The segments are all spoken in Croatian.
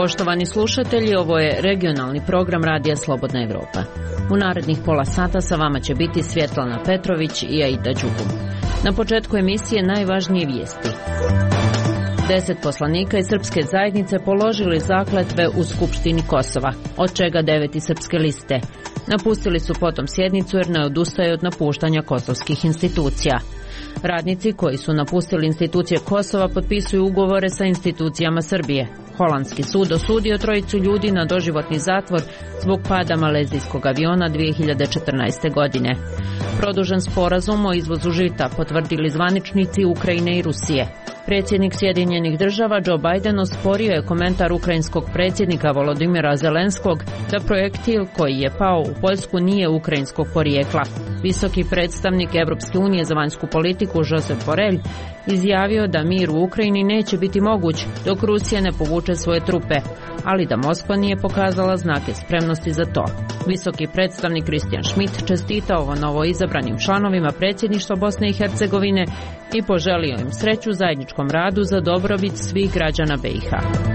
Poštovani slušatelji, ovo je regionalni program Radija Slobodna Evropa. U narednih pola sata sa vama će biti Svjetlana Petrović i Aida Đugum. Na početku emisije najvažnije vijesti. 10 poslanika iz srpske zajednice položili zakletve u Skupštini Kosova, od čega 9 iz srpske liste. Napustili su potom sjednicu jer ne odustaju od napuštanja kosovskih institucija. Radnici koji su napustili institucije Kosova potpisuju ugovore sa institucijama Srbije. Holandski sud osudio 3 ljudi na doživotni zatvor zbog pada malezijskog aviona 2014. godine. Produžen sporazum o izvozu žita potvrdili zvaničnici Ukrajine i Rusije. Predsjednik Sjedinjenih država Joe Biden osporio je komentar ukrajinskog predsjednika Volodymyra Zelenskog da projektil koji je pao u Poljsku nije ukrajinskog porijekla. Visoki predstavnik Evropske unije za vanjsku politiku Josep Borrell izjavio da mir u Ukrajini neće biti moguć dok Rusija ne povuče svoje trupe, ali da Moskva nije pokazala znake spremnosti za to. Visoki predstavnik Christian Schmidt čestitao novo izabranim članovima predsjedništva Bosne i Hercegovine i poželio im sreću u zajedničkom radu za dobrobit svih građana BiH.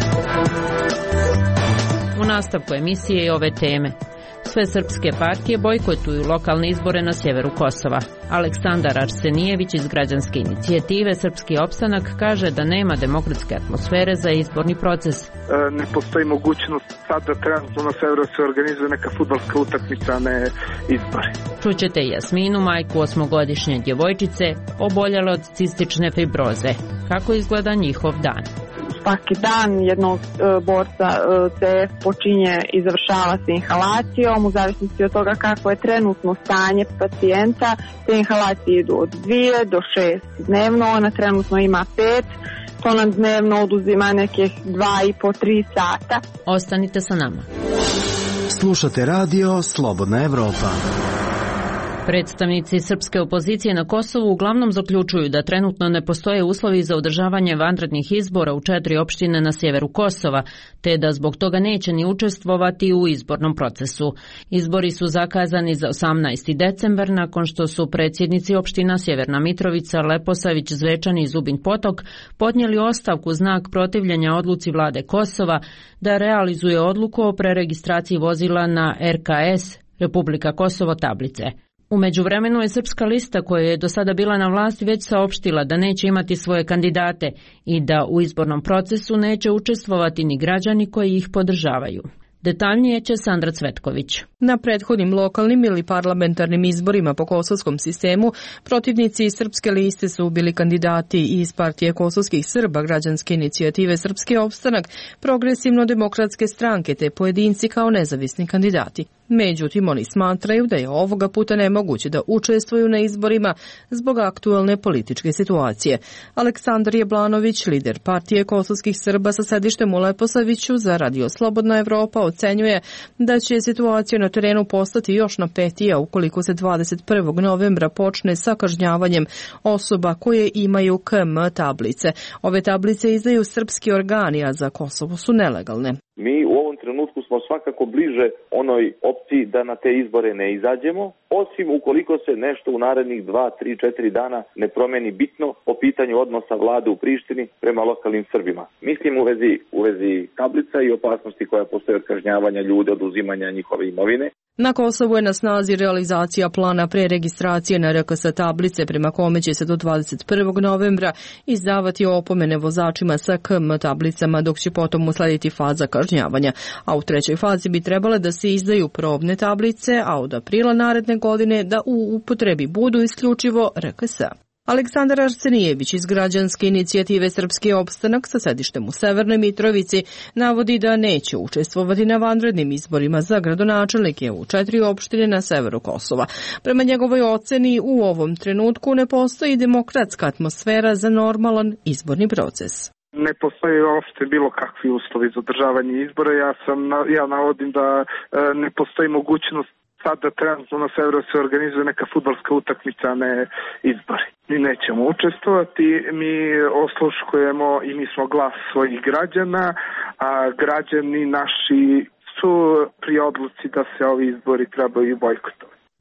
U nastavku emisije i ove teme. Sve srpske partije bojkotuju lokalne izbore na sjeveru Kosova. Aleksandar Arsenijević iz građanske inicijative Srpski opstanak kaže da nema demokratske atmosfere za izborni proces. Ne postoji mogućnost sad da trenutno na severu se organizuje neka fudbalska utakmica, a ne izbori. Čućete Jasminu, majku 8-godišnje djevojčice, oboljela od cistične fibroze. Kako izgleda njihov dan? Svaki dan jednog borca CF počinje i završava se inhalacijom u zavisnosti od toga kako je trenutno stanje pacijenta. Te inhalacije idu od 2 do 6 dnevno, ona trenutno ima 5. To nam dnevno oduzima nekih 2,5-3 sata. Ostanite sa nama. Slušate radio Slobodna Evropa. Predstavnici srpske opozicije na Kosovu uglavnom zaključuju da trenutno ne postoje uslovi za održavanje vanrednih izbora u 4 opštine na sjeveru Kosova, te da zbog toga neće ni učestvovati u izbornom procesu. Izbori su zakazani za 18. decembar nakon što su predsjednici opština Sjeverna Mitrovica, Leposavić, Zvečan i Zubin Potok podnijeli ostavku znak protivljenja odluci vlade Kosova da realizuje odluku o preregistraciji vozila na RKS Republika Kosovo tablice. U međuvremenu je Srpska lista koja je do sada bila na vlasti već saopštila da neće imati svoje kandidate i da u izbornom procesu neće učestvovati ni građani koji ih podržavaju. Detaljnije će Sandra Cvetković. Na prethodnim lokalnim ili parlamentarnim izborima po kosovskom sistemu protivnici Srpske liste su bili kandidati iz partije kosovskih Srba, građanske inicijative Srpski opstanak, Progresivno-demokratske stranke te pojedinci kao nezavisni kandidati. Međutim, oni smatraju da je ovoga puta nemoguće da učestvuju na izborima zbog aktualne političke situacije. Aleksandar Jablanović, lider partije kosovskih Srba sa sedištem u Leposaviću za Radio Slobodna Evropa, ocenjuje da će situacija na terenu postati još napetija ukoliko se 21. novembra počne sa kažnjavanjem osoba koje imaju KM tablice. Ove tablice izdaju srpski organi, a za Kosovo su nelegalne. Mi u ovom trenutku smo svakako bliže onoj opciji da na te izbore ne izađemo, osim ukoliko se nešto u narednih 2, 3, 4 dana ne promeni bitno po pitanju odnosa vlade u Prištini prema lokalnim Srbima. Mislim u vezi tablica i opasnosti koja postoje od kažnjavanja ljude, oduzimanja njihove imovine. Na Kosovu je na snazi realizacija plana preregistracije na RKS tablice prema kome će se do 21. novembra izdavati opomene vozačima sa KM tablicama, dok će potom uslediti faza kažnjavanja. A u trećoj fazi bi trebale da se izdaju probne tablice, a od aprila naredne godine da u upotrebi budu isključivo RKS. Aleksandar Arsenijević iz građanske inicijative Srpski opstanak sa sedištem u Severnoj Mitrovici navodi da neće učestvovati na vanrednim izborima za gradonačelnike u 4 opštine na severu Kosova. Prema njegovoj oceni u ovom trenutku ne postoji demokratska atmosfera za normalan izborni proces. Ne postoji uopšte bilo kakvi uslovi za održavanje izbora. Ja navodim da ne postoji mogućnost sada trenutno na severu se organizuje neka fudbalska utakmica, a ne izbori. Mi nećemo učestvovati, mi osluškujemo i mi smo glas svojih građana, a građani naši su pri odluci da se ovi izbori trebaju bojkotovati.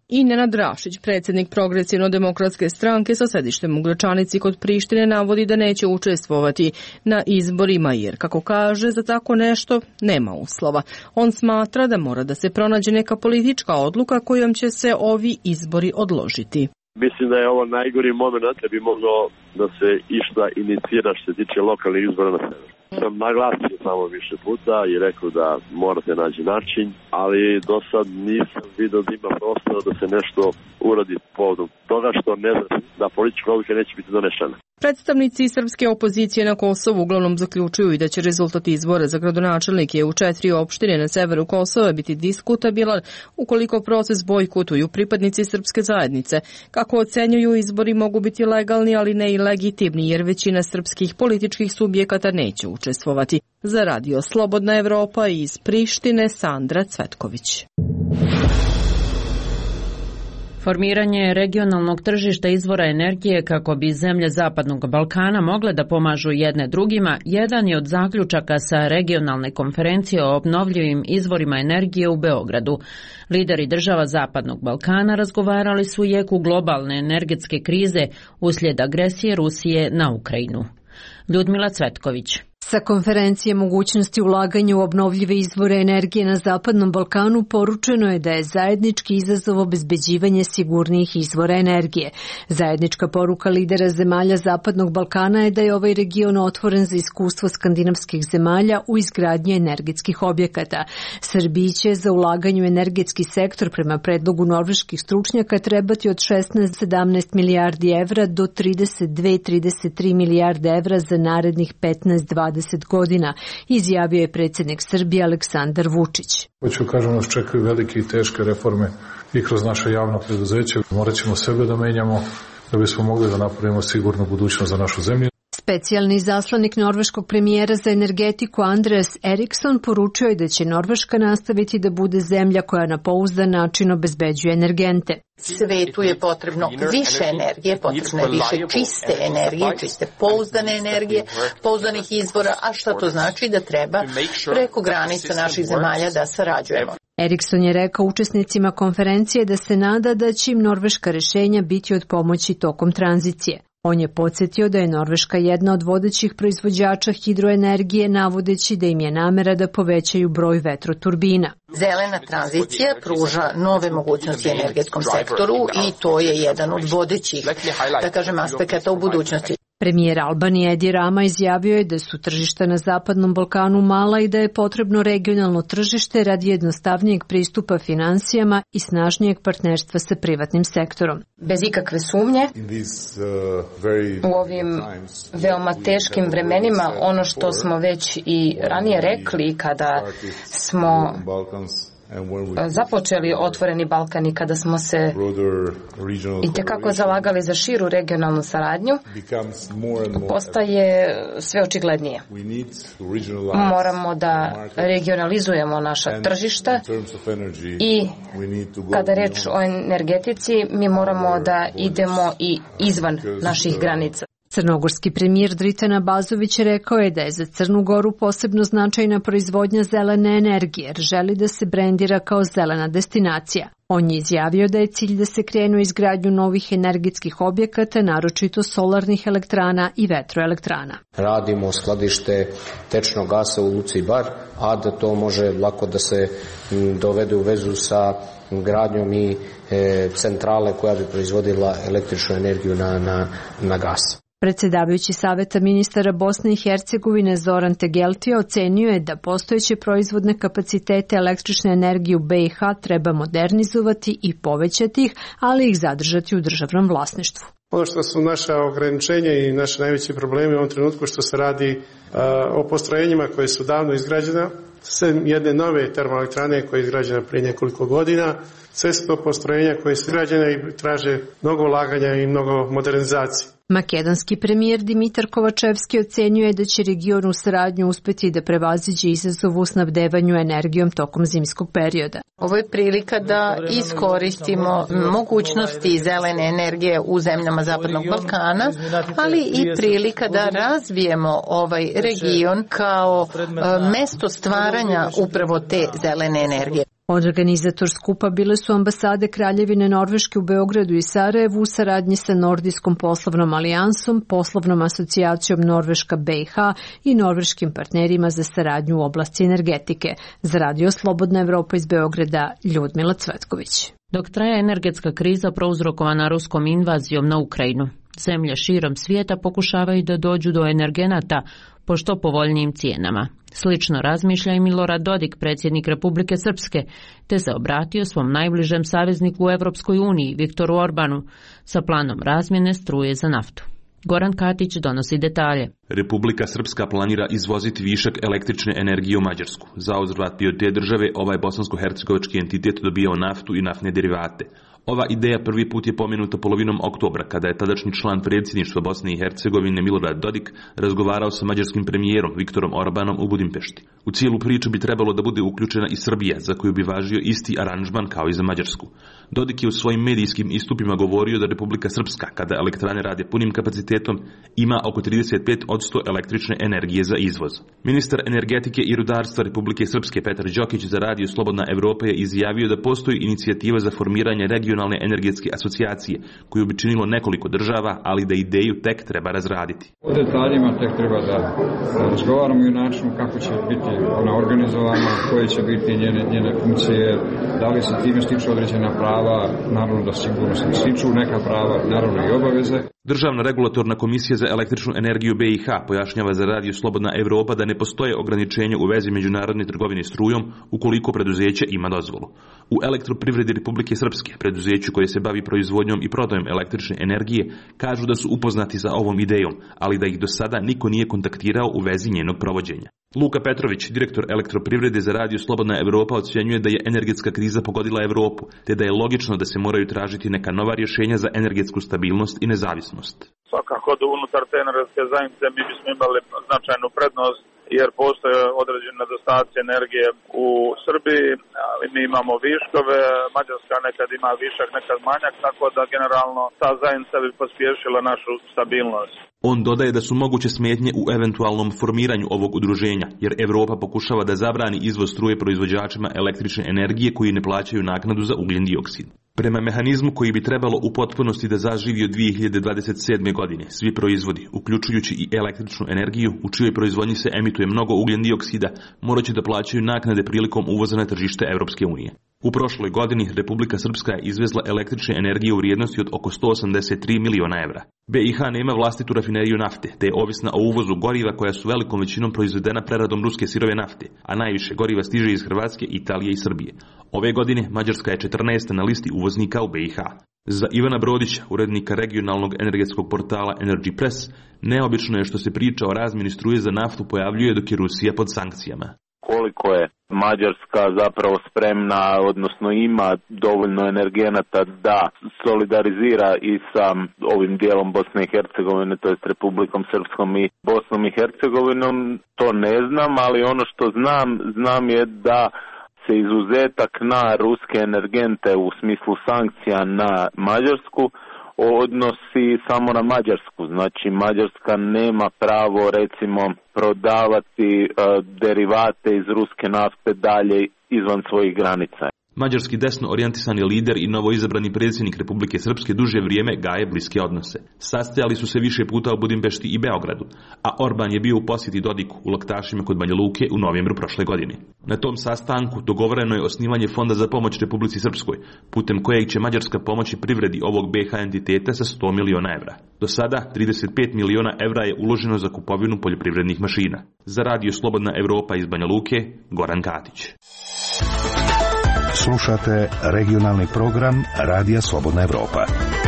I Nenad Rašić, predsjednik Progresivno-demokratske stranke sa sedištem u Gračanici kod Prištine, navodi da neće učestvovati na izborima jer, kako kaže, za tako nešto nema uslova. On smatra da mora da se pronađe neka politička odluka kojom će se ovi izbori odložiti. Mislim da je ovo najgori moment da bi moglo da se išta inicira što se tiče lokalnih izbora na severu. Sam naglasio samo više puta i rekao da morate naći način, ali do sad nisam vidio da ima prostora da se nešto uradi povodom toga što ne znam da politička odluka neće biti donešena. Predstavnici srpske opozicije na Kosovu uglavnom zaključuju i da će rezultat izbora za gradonačelnike u 4 opštine na severu Kosova biti diskutabilan ukoliko proces bojkotuju pripadnici srpske zajednice. Kako ocenjuju, izbori mogu biti legalni, ali ne i legitimni, jer većina srpskih političkih subjekata neće učestvovati. Za Radio Slobodna Evropa iz Prištine, Sandra Cvetković. Formiranje regionalnog tržišta izvora energije kako bi zemlje Zapadnog Balkana mogle da pomažu jedne drugima, jedan je od zaključaka sa regionalne konferencije o obnovljivim izvorima energije u Beogradu. Lideri država Zapadnog Balkana razgovarali su u jeku globalne energetske krize uslijed agresije Rusije na Ukrajinu. Ljudmila Cvetković. Sa konferencije mogućnosti ulaganja u obnovljive izvore energije na Zapadnom Balkanu poručeno je da je zajednički izazov obezbeđivanje sigurnijih izvora energije. Zajednička poruka lidera zemalja Zapadnog Balkana je da je ovaj region otvoren za iskustvo skandinavskih zemalja u izgradnji energetskih objekata. Srbiji će za ulaganje u energetski sektor prema predlogu norveških stručnjaka trebati od 16-17 milijardi evra do 32-33 milijarde evra za narednih 15-20 godina, izjavio je predsjednik Srbije Aleksandar Vučić. Hoću kažem, nas čekaju velike i teške reforme i kroz naše javno preduzeće. Morat ćemo sebe da menjamo da bismo mogli da napravimo sigurnu budućnost za našu zemlju. Specijalni izaslanik norveškog premijera za energetiku Andreas Eriksson poručio je da će Norveška nastaviti da bude zemlja koja na pouzdan način obezbeđuje energente. Svetu je potrebno više energije, potrebno je više čiste energije, čiste pouzdane energije, pouzdanih izvora, a šta to znači? Da treba preko granica naših zemalja da sarađujemo. Eriksson je rekao učesnicima konferencije da se nada da će im norveška rešenja biti od pomoći tokom tranzicije. On je podsjetio da je Norveška jedna od vodećih proizvođača hidroenergije, navodeći da im je namera da povećaju broj vetroturbina. Zelena tranzicija pruža nove mogućnosti energetskom sektoru i to je jedan od vodećih, da kažem, aspekata u budućnosti. Premijer Albanije Edi Rama izjavio je da su tržišta na Zapadnom Balkanu mala i da je potrebno regionalno tržište radi jednostavnijeg pristupa finansijama i snažnijeg partnerstva sa privatnim sektorom. Bez ikakve sumnje, u ovim veoma teškim vremenima, ono što smo već i ranije rekli kada smo započeli Otvoreni Balkan i kada smo se itekako zalagali za širu regionalnu saradnju, postaje sve očiglednije. Moramo da regionalizujemo naša tržišta i kada reč o energetici, mi moramo da idemo i izvan naših granica. Crnogorski premijer Dritan Abazović rekao je da je za Crnu Goru posebno značajna proizvodnja zelene energije, jer želi da se brendira kao zelena destinacija. On je izjavio da je cilj da se krenu izgradnju novih energetskih objekata, naročito solarnih elektrana i vetroelektrana. Radimo skladište tečnog gasa u Luci Bar, a da to može lako da se dovede u vezu sa gradnjom i centrale koja bi proizvodila električnu energiju na gas. Predsjedavajući Saveta ministara Bosne i Hercegovine Zoran Tegeltija ocenio je da postojeće proizvodne kapacitete električne energije u BiH treba modernizovati i povećati ih, ali ih zadržati u državnom vlasništvu. Ono što su naša ograničenja i naši najveći problemi u ovom trenutku što se radi o postrojenjima koje su davno izgrađena, sem jedne nove termoelektrane koja je izgrađena prije nekoliko godina, sve su to postrojenja koje su izgrađene i traže mnogo ulaganja i mnogo modernizacije. Makedonski premijer Dimitar Kovačevski ocenio je da će region u saradnju uspeti da prevaziđe izazov u snabdevanju energijom tokom zimskog perioda. Ovo je prilika da iskoristimo mogućnosti zelene energije u zemljama Zapadnog Balkana, ali i prilika da razvijemo ovaj region kao mesto stvaranja upravo te zelene energije. Organizator skupa bile su ambasade Kraljevine Norveške u Beogradu i Sarajevu u saradnji sa Nordijskom poslovnom alijansom, poslovnom asocijacijom Norveška BiH i norveškim partnerima za saradnju u oblasti energetike. Za Radio Slobodna Evropa iz Beograda, Ljudmila Cvetković. Dok traje energetska kriza prouzrokovana ruskom invazijom na Ukrajinu, zemlje širom svijeta pokušavaju da dođu do energenata po što povoljnijim cijenama. Slično razmišlja i Milorad Dodik, predsjednik Republike Srpske, te se obratio svom najbližem savezniku u Evropskoj uniji, Viktoru Orbanu, sa planom razmjene struje za naftu. Goran Katić donosi detalje. Republika Srpska planira izvoziti višak električne energije u Mađarsku. Za uzvrat od te države ovaj bosansko-hercegovački entitet dobijao naftu i naftne derivate. Ova ideja prvi put je pomenuta polovinom oktobra, kada je tadašnji član predsjedništva Bosne i Hercegovine Milorad Dodik razgovarao sa mađarskim premijerom Viktorom Orbanom u Budimpešti. U cijelu priču bi trebalo da bude uključena i Srbija, za koju bi važio isti aranžman kao i za Mađarsku. Dodik je u svojim medijskim istupima govorio da Republika Srpska, kada elektrane rade punim kapacitetom, ima oko 35% električne energije za izvoz. Ministar energetike i rudarstva Republike Srpske Petar Đokić za Radio Slobodna Evropa je izjavio da postoji inicijativa za formiranje regionalne energetske asocijacije, koju bi činilo nekoliko država, ali da ideju tek treba razraditi. O detaljima tek treba da razgovaramo i o načinu kako će biti ona organizovana, koje će biti njene funkcije, da li se time stiču određena prava, naravno da sigurno se stiču neka prava, naravno i obaveze. Državna regulatorna komisija za električnu energiju BiH pojašnjava za Radio Slobodna Evropa da ne postoje ograničenja u vezi međunarodne trgovine strujom ukoliko preduzeće ima dozvolu. U Elektroprivredi Republike Srpske, preduzeću koje se bavi proizvodnjom i prodajom električne energije, kažu da su upoznati sa ovom idejom, ali da ih do sada niko nije kontaktirao u vezi njenog provođenja. Luka Petrović, direktor Elektroprivrede za Radio Slobodna Evropa, ocjenjuje da je energetska kriza pogodila Evropu, te da je logično da se moraju tražiti neka nova rješenja za energetsku stabilnost i nezavisnost. Svakako da unutar te energetske zajednice mi bismo imali značajnu prednost, jer postoje određene nedostaci energije u Srbiji, ali mi imamo viškove, Mađarska nekad ima višak, nekad manjak, tako da generalno ta zajednica bi pospješila našu stabilnost. On dodaje da su moguće smetnje u eventualnom formiranju ovog udruženja, jer Evropa pokušava da zabrani izvoz struje proizvođačima električne energije koji ne plaćaju naknadu za ugljen dioksid. Prema mehanizmu koji bi trebalo u potpunosti da zaživi od 2027. godine, svi proizvodi, uključujući i električnu energiju, u čijoj proizvodnji se emituje mnogo ugljen dioksida, morat će da plaćaju naknade prilikom uvoza na tržište Evropske unije. U prošloj godini Republika Srpska je izvezla električne energije u vrijednosti od oko 183 miliona evra. BiH nema vlastitu rafineriju nafte, te je ovisna o uvozu goriva koja su velikom većinom proizvedena preradom ruske sirove nafte, a najviše goriva stiže iz Hrvatske, Italije i Srbije. Ove godine Mađarska je 14. na listi uvoznika u BiH. Za Ivana Brodića, urednika regionalnog energetskog portala Energy Press, neobično je što se priča o razmjeni struje za naftu pojavljuje dok je Rusija pod sankcijama. Koliko je Mađarska zapravo spremna, odnosno ima dovoljno energenata da solidarizira i sa ovim dijelom Bosne i Hercegovine, to jest Republikom Srpskom i Bosnom i Hercegovinom, to ne znam, ali ono što znam je da se izuzetak na ruske energente u smislu sankcija na Mađarsku odnosi samo na Mađarsku. Znači Mađarska nema pravo recimo prodavati derivate iz ruske nafte dalje izvan svojih granica. Mađarski desno orijentisani lider i novoizabrani predsjednik Republike Srpske duže vrijeme gaje bliske odnose. Sastajali su se više puta u Budimpešti i Beogradu, a Orban je bio u posjeti Dodiku u Laktašima kod Banja Luke u novembru prošle godine. Na tom sastanku dogovoreno je osnivanje fonda za pomoć Republici Srpskoj, putem kojeg će Mađarska pomoći privredi ovog BiH entiteta sa 100 miliona evra. Do sada 35 miliona evra je uloženo za kupovinu poljoprivrednih mašina. Za Radio Slobodna Evropa iz Banja Luke, Goran Katić. Slušate regionalni program Radija Slobodna Evropa.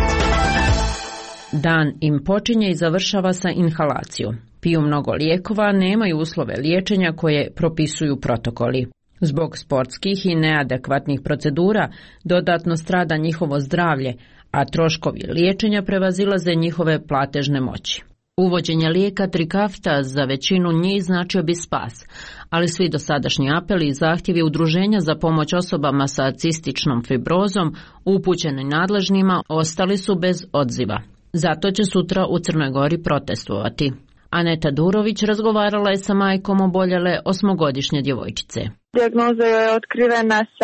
Dan im počinje i završava sa inhalacijom. Piju mnogo lijekova, nemaju uslove liječenja koje propisuju protokoli. Zbog sportskih i neadekvatnih procedura dodatno strada njihovo zdravlje, a troškovi liječenja prevazilaze njihove platežne moći. Uvođenje lijeka Trikafta za većinu njih značio bi spas, ali svi dosadašnji apeli i zahtjevi udruženja za pomoć osobama sa cističnom fibrozom upućeni nadležnima ostali su bez odziva. Zato će sutra u Crnoj Gori protestovati. Aneta Durović razgovarala je sa majkom oboljele 8-godišnje djevojčice. Dijagnoza je otkrivena sa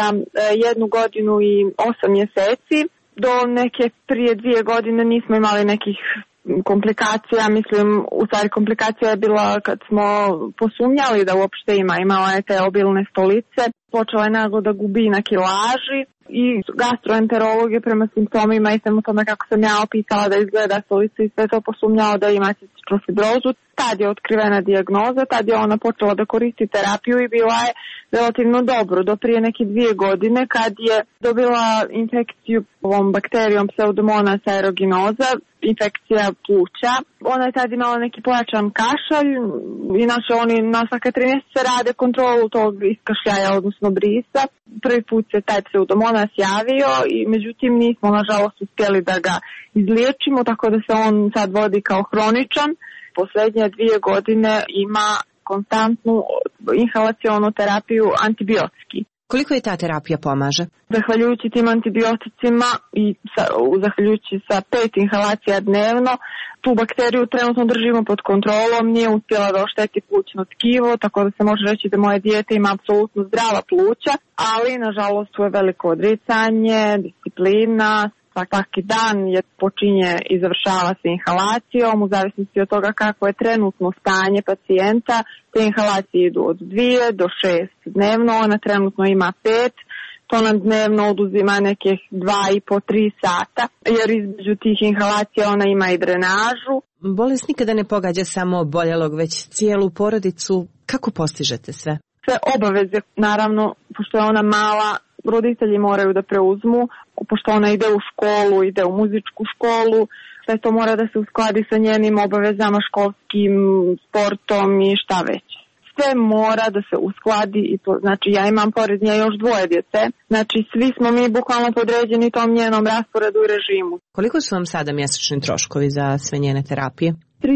1 godinu i 8 mjeseci. Do neke prije 2 godine nismo imali nekih komplikacija, mislim, u stvari komplikacija je bila kad smo posumnjali da uopšte imala je te obilne stolice, počela je naglo da gubi na kilaži i gastroenterolog je prema simptomima i svemu tome kako sam ja opisala da izgleda stolica i sve to posumnjao da ima cističnu fibrozu. Tad je otkrivena dijagnoza, tad je ona počela da koristi terapiju i bila je relativno dobro do prije neke 2 godine kad je dobila infekciju ovom bakterijom Pseudomonas aeruginosa, infekcija pluća. Ona je tad imala neki pojačan kašalj, inače oni na svaka 3 mjeseca rade kontrolu tog iskašljaja, odnosno brisa. Prvi put se taj Pseudomonas javio i međutim nismo nažalost uspjeli da ga izliječimo, tako da se on sad vodi kao hroničan. Posljednje 2 godine ima konstantnu inhalacionu terapiju antibiotski. Koliko je ta terapija pomaže? Zahvaljujući tim antibioticima i zahvaljujući sa 5 inhalacija dnevno, tu bakteriju trenutno držimo pod kontrolom, nije uspjela da ošteti plućno tkivo, tako da se može reći da moje dijete ima apsolutno zdrava pluća, ali nažalost tu je veliko odricanje, disciplina. Svaki dan je počinje i završava se inhalacijom, u zavisnosti od toga kako je trenutno stanje pacijenta. Te inhalacije idu od 2 do 6 dnevno, ona trenutno ima 5, to nam dnevno oduzima nekih 2,5-3 sata, jer između tih inhalacija ona ima i drenažu. Bolest nikada ne pogađa samo oboljelog, već cijelu porodicu. Kako postižete sve? Sve obaveze, naravno, pošto je ona mala, roditelji moraju da preuzmu, pošto ona ide u školu, ide u muzičku školu, sve to mora da se uskladi sa njenim obavezama školskim, sportom i šta već. Sve mora da se uskladi i to, znači ja imam pored nje još 2 djece, znači svi smo mi bukvalno podređeni tom njenom rasporedu i režimu. Koliko su vam sada mjesečni troškovi za sve njene terapije?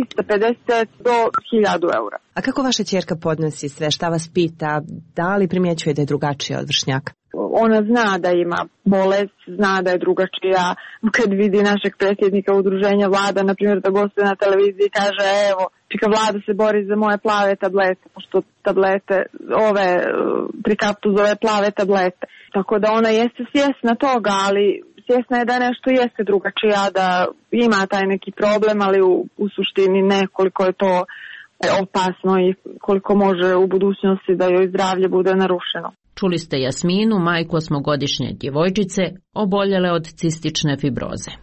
350 do 1000 eura. A kako vaša ćerka podnosi sve, šta vas pita, da li primjećuje da je drugačija od vršnjaka? Ona zna da ima bolest, zna da je drugačija. Kad vidi našeg predsjednika udruženja Vlada, na primjer da gostuje na televiziji, kaže evo, čika Vlada se bori za moje plave tablete, pošto tablete, ove prikaptu zove plave tablete. Tako da ona jeste svjesna toga, ali svjesna je da nešto jeste drugačija, da ima taj neki problem, ali u suštini ne koliko je to opasno i koliko može u budućnosti da joj zdravlje bude narušeno. Čuli ste Jasminu, majku 8-godišnje djevojčice, oboljele od cistične fibroze.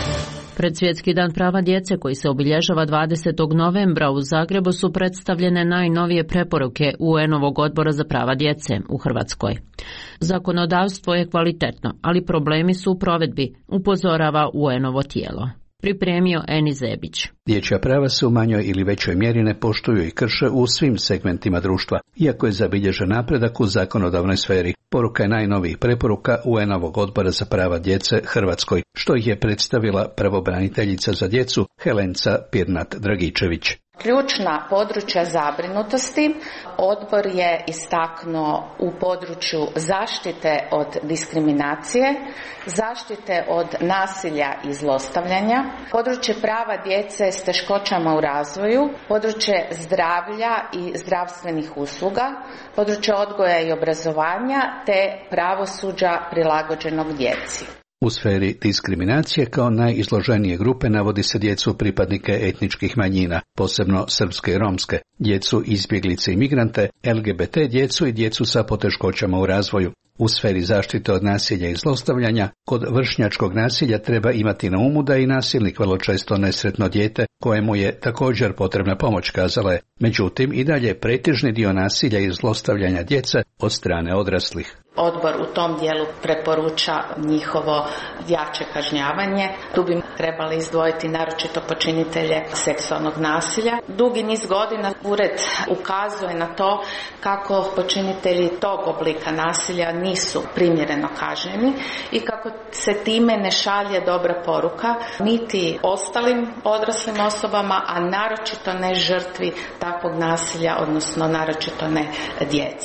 Pred Svjetski dan prava djece koji se obilježava 20. novembra u Zagrebu su predstavljene najnovije preporuke UN-ovog odbora za prava djece u Hrvatskoj. Zakonodavstvo je kvalitetno, ali problemi su u provedbi, upozorava UN-ovo tijelo. Pripremio Eni Zebić. Dječja prava se u manjoj ili većoj mjeri ne poštuju i krše u svim segmentima društva, iako je zabilježen napredak u zakonodavnoj sferi. Poruka je najnovijih preporuka UN-ovog odbora za prava djece Hrvatskoj, što ih je predstavila pravobraniteljica za djecu Helenca Pirnat-Dragičević. Ključna područja zabrinutosti odbor je istaknuo u području zaštite od diskriminacije, zaštite od nasilja i zlostavljanja, područje prava djece s teškoćama u razvoju, područje zdravlja i zdravstvenih usluga, područje odgoja i obrazovanja te pravosuđa prilagođenog djeci. U sferi diskriminacije kao najizloženije grupe navodi se djecu pripadnike etničkih manjina, posebno srpske i romske, djecu izbjeglice i migrante, LGBT djecu i djecu sa poteškoćama u razvoju. U sferi zaštite od nasilja i zlostavljanja, kod vršnjačkog nasilja treba imati na umu da je i nasilnik vrlo često nesretno dijete kojemu je također potrebna pomoć, kazala je. Međutim, i dalje pretežni dio nasilja i zlostavljanja djece od strane odraslih. Odbor u tom dijelu preporuča njihovo jače kažnjavanje. Tu bi trebali izdvojiti naročito počinitelje seksualnog nasilja. Dugi niz godina ured ukazuje na to kako počinitelji tog oblika nasilja nisu primjereno kažnjeni i kako se time ne šalje dobra poruka niti ostalim odraslim osobama, a naročito ne žrtvi takvog nasilja, odnosno naročito ne djeci. U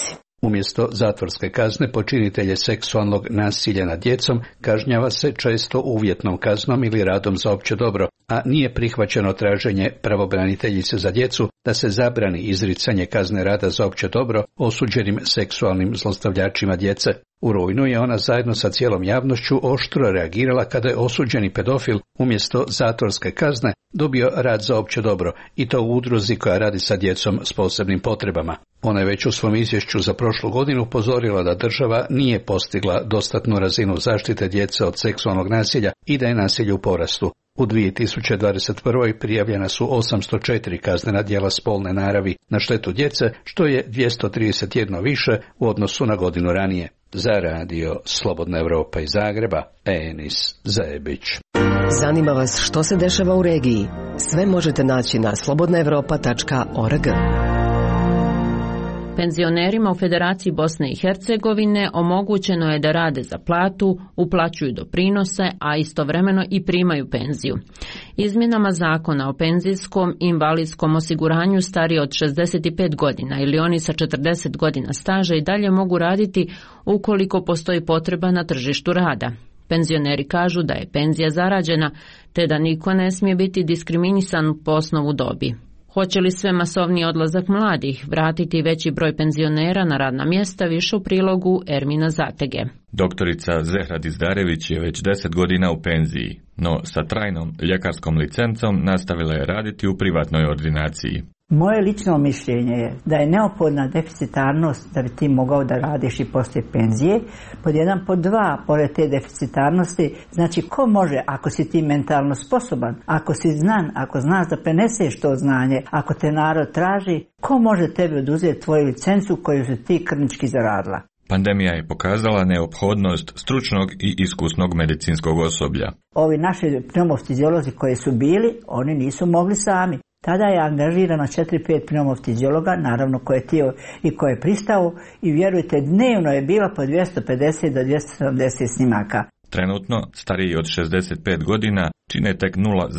Umjesto zatvorske kazne počinitelje seksualnog nasilja nad djecom kažnjava se često uvjetnom kaznom ili radom za opće dobro, a nije prihvaćeno traženje pravobraniteljice za djecu da se zabrani izricanje kazne rada za opće dobro osuđenim seksualnim zlostavljačima djece. U rujnu je ona zajedno sa cijelom javnošću oštro reagirala kada je osuđeni pedofil umjesto zatvorske kazne dobio rad za opće dobro, i to u udruzi koja radi sa djecom s posebnim potrebama. Ona je već u svom izvješću za prošlu godinu upozorila da država nije postigla dostatnu razinu zaštite djece od seksualnog nasilja i da je nasilje u porastu. U 2021. prijavljena su 804 kaznena djela spolne naravi na štetu djece, što je 231 više u odnosu na godinu ranije. Za radio Slobodna Evropa iz Zagreba, Enis Zajebić. Zanima vas što se dešava u regiji? Sve možete naći na slobodnaevropa.org. Penzionerima u Federaciji Bosne i Hercegovine omogućeno je da rade za platu, uplaćuju doprinose, a istovremeno i primaju penziju. Izmjenama zakona o penzijskom i invalidskom osiguranju stariji od 65 godina ili oni sa 40 godina staža i dalje mogu raditi ukoliko postoji potreba na tržištu rada. Penzioneri kažu da je penzija zarađena, te da niko ne smije biti diskriminisan po osnovu dobi. Hoće li sve masovni odlazak mladih vratiti veći broj penzionera na radna mjesta, više u prilogu Ermina Zatege. Doktorica Zehra Dizdarević je već 10 godina u penziji, no sa trajnom ljekarskom licencom nastavila je raditi u privatnoj ordinaciji. Moje lično mišljenje je da je neophodna deficitarnost da bi ti mogao da radiš i poslije penzije. Pod jedan, pod dva, pored te deficitarnosti, znači ko može, ako si ti mentalno sposoban, ako si znan, ako znaš da preneseš to znanje, ako te narod traži, ko može tebi oduzeti tvoju licencu koju si ti krvnički zaradila? Pandemija je pokazala neophodnost stručnog i iskusnog medicinskog osoblja. Ovi naši pneumofiziolozi koji su bili, oni nisu mogli sami. Tada je angažirano 4-5 pneumofiziologa, naravno ko je htio i ko je pristao, i vjerujte, dnevno je bilo po 250 do 270 snimaka. Trenutno, stariji od 65 godina čine tek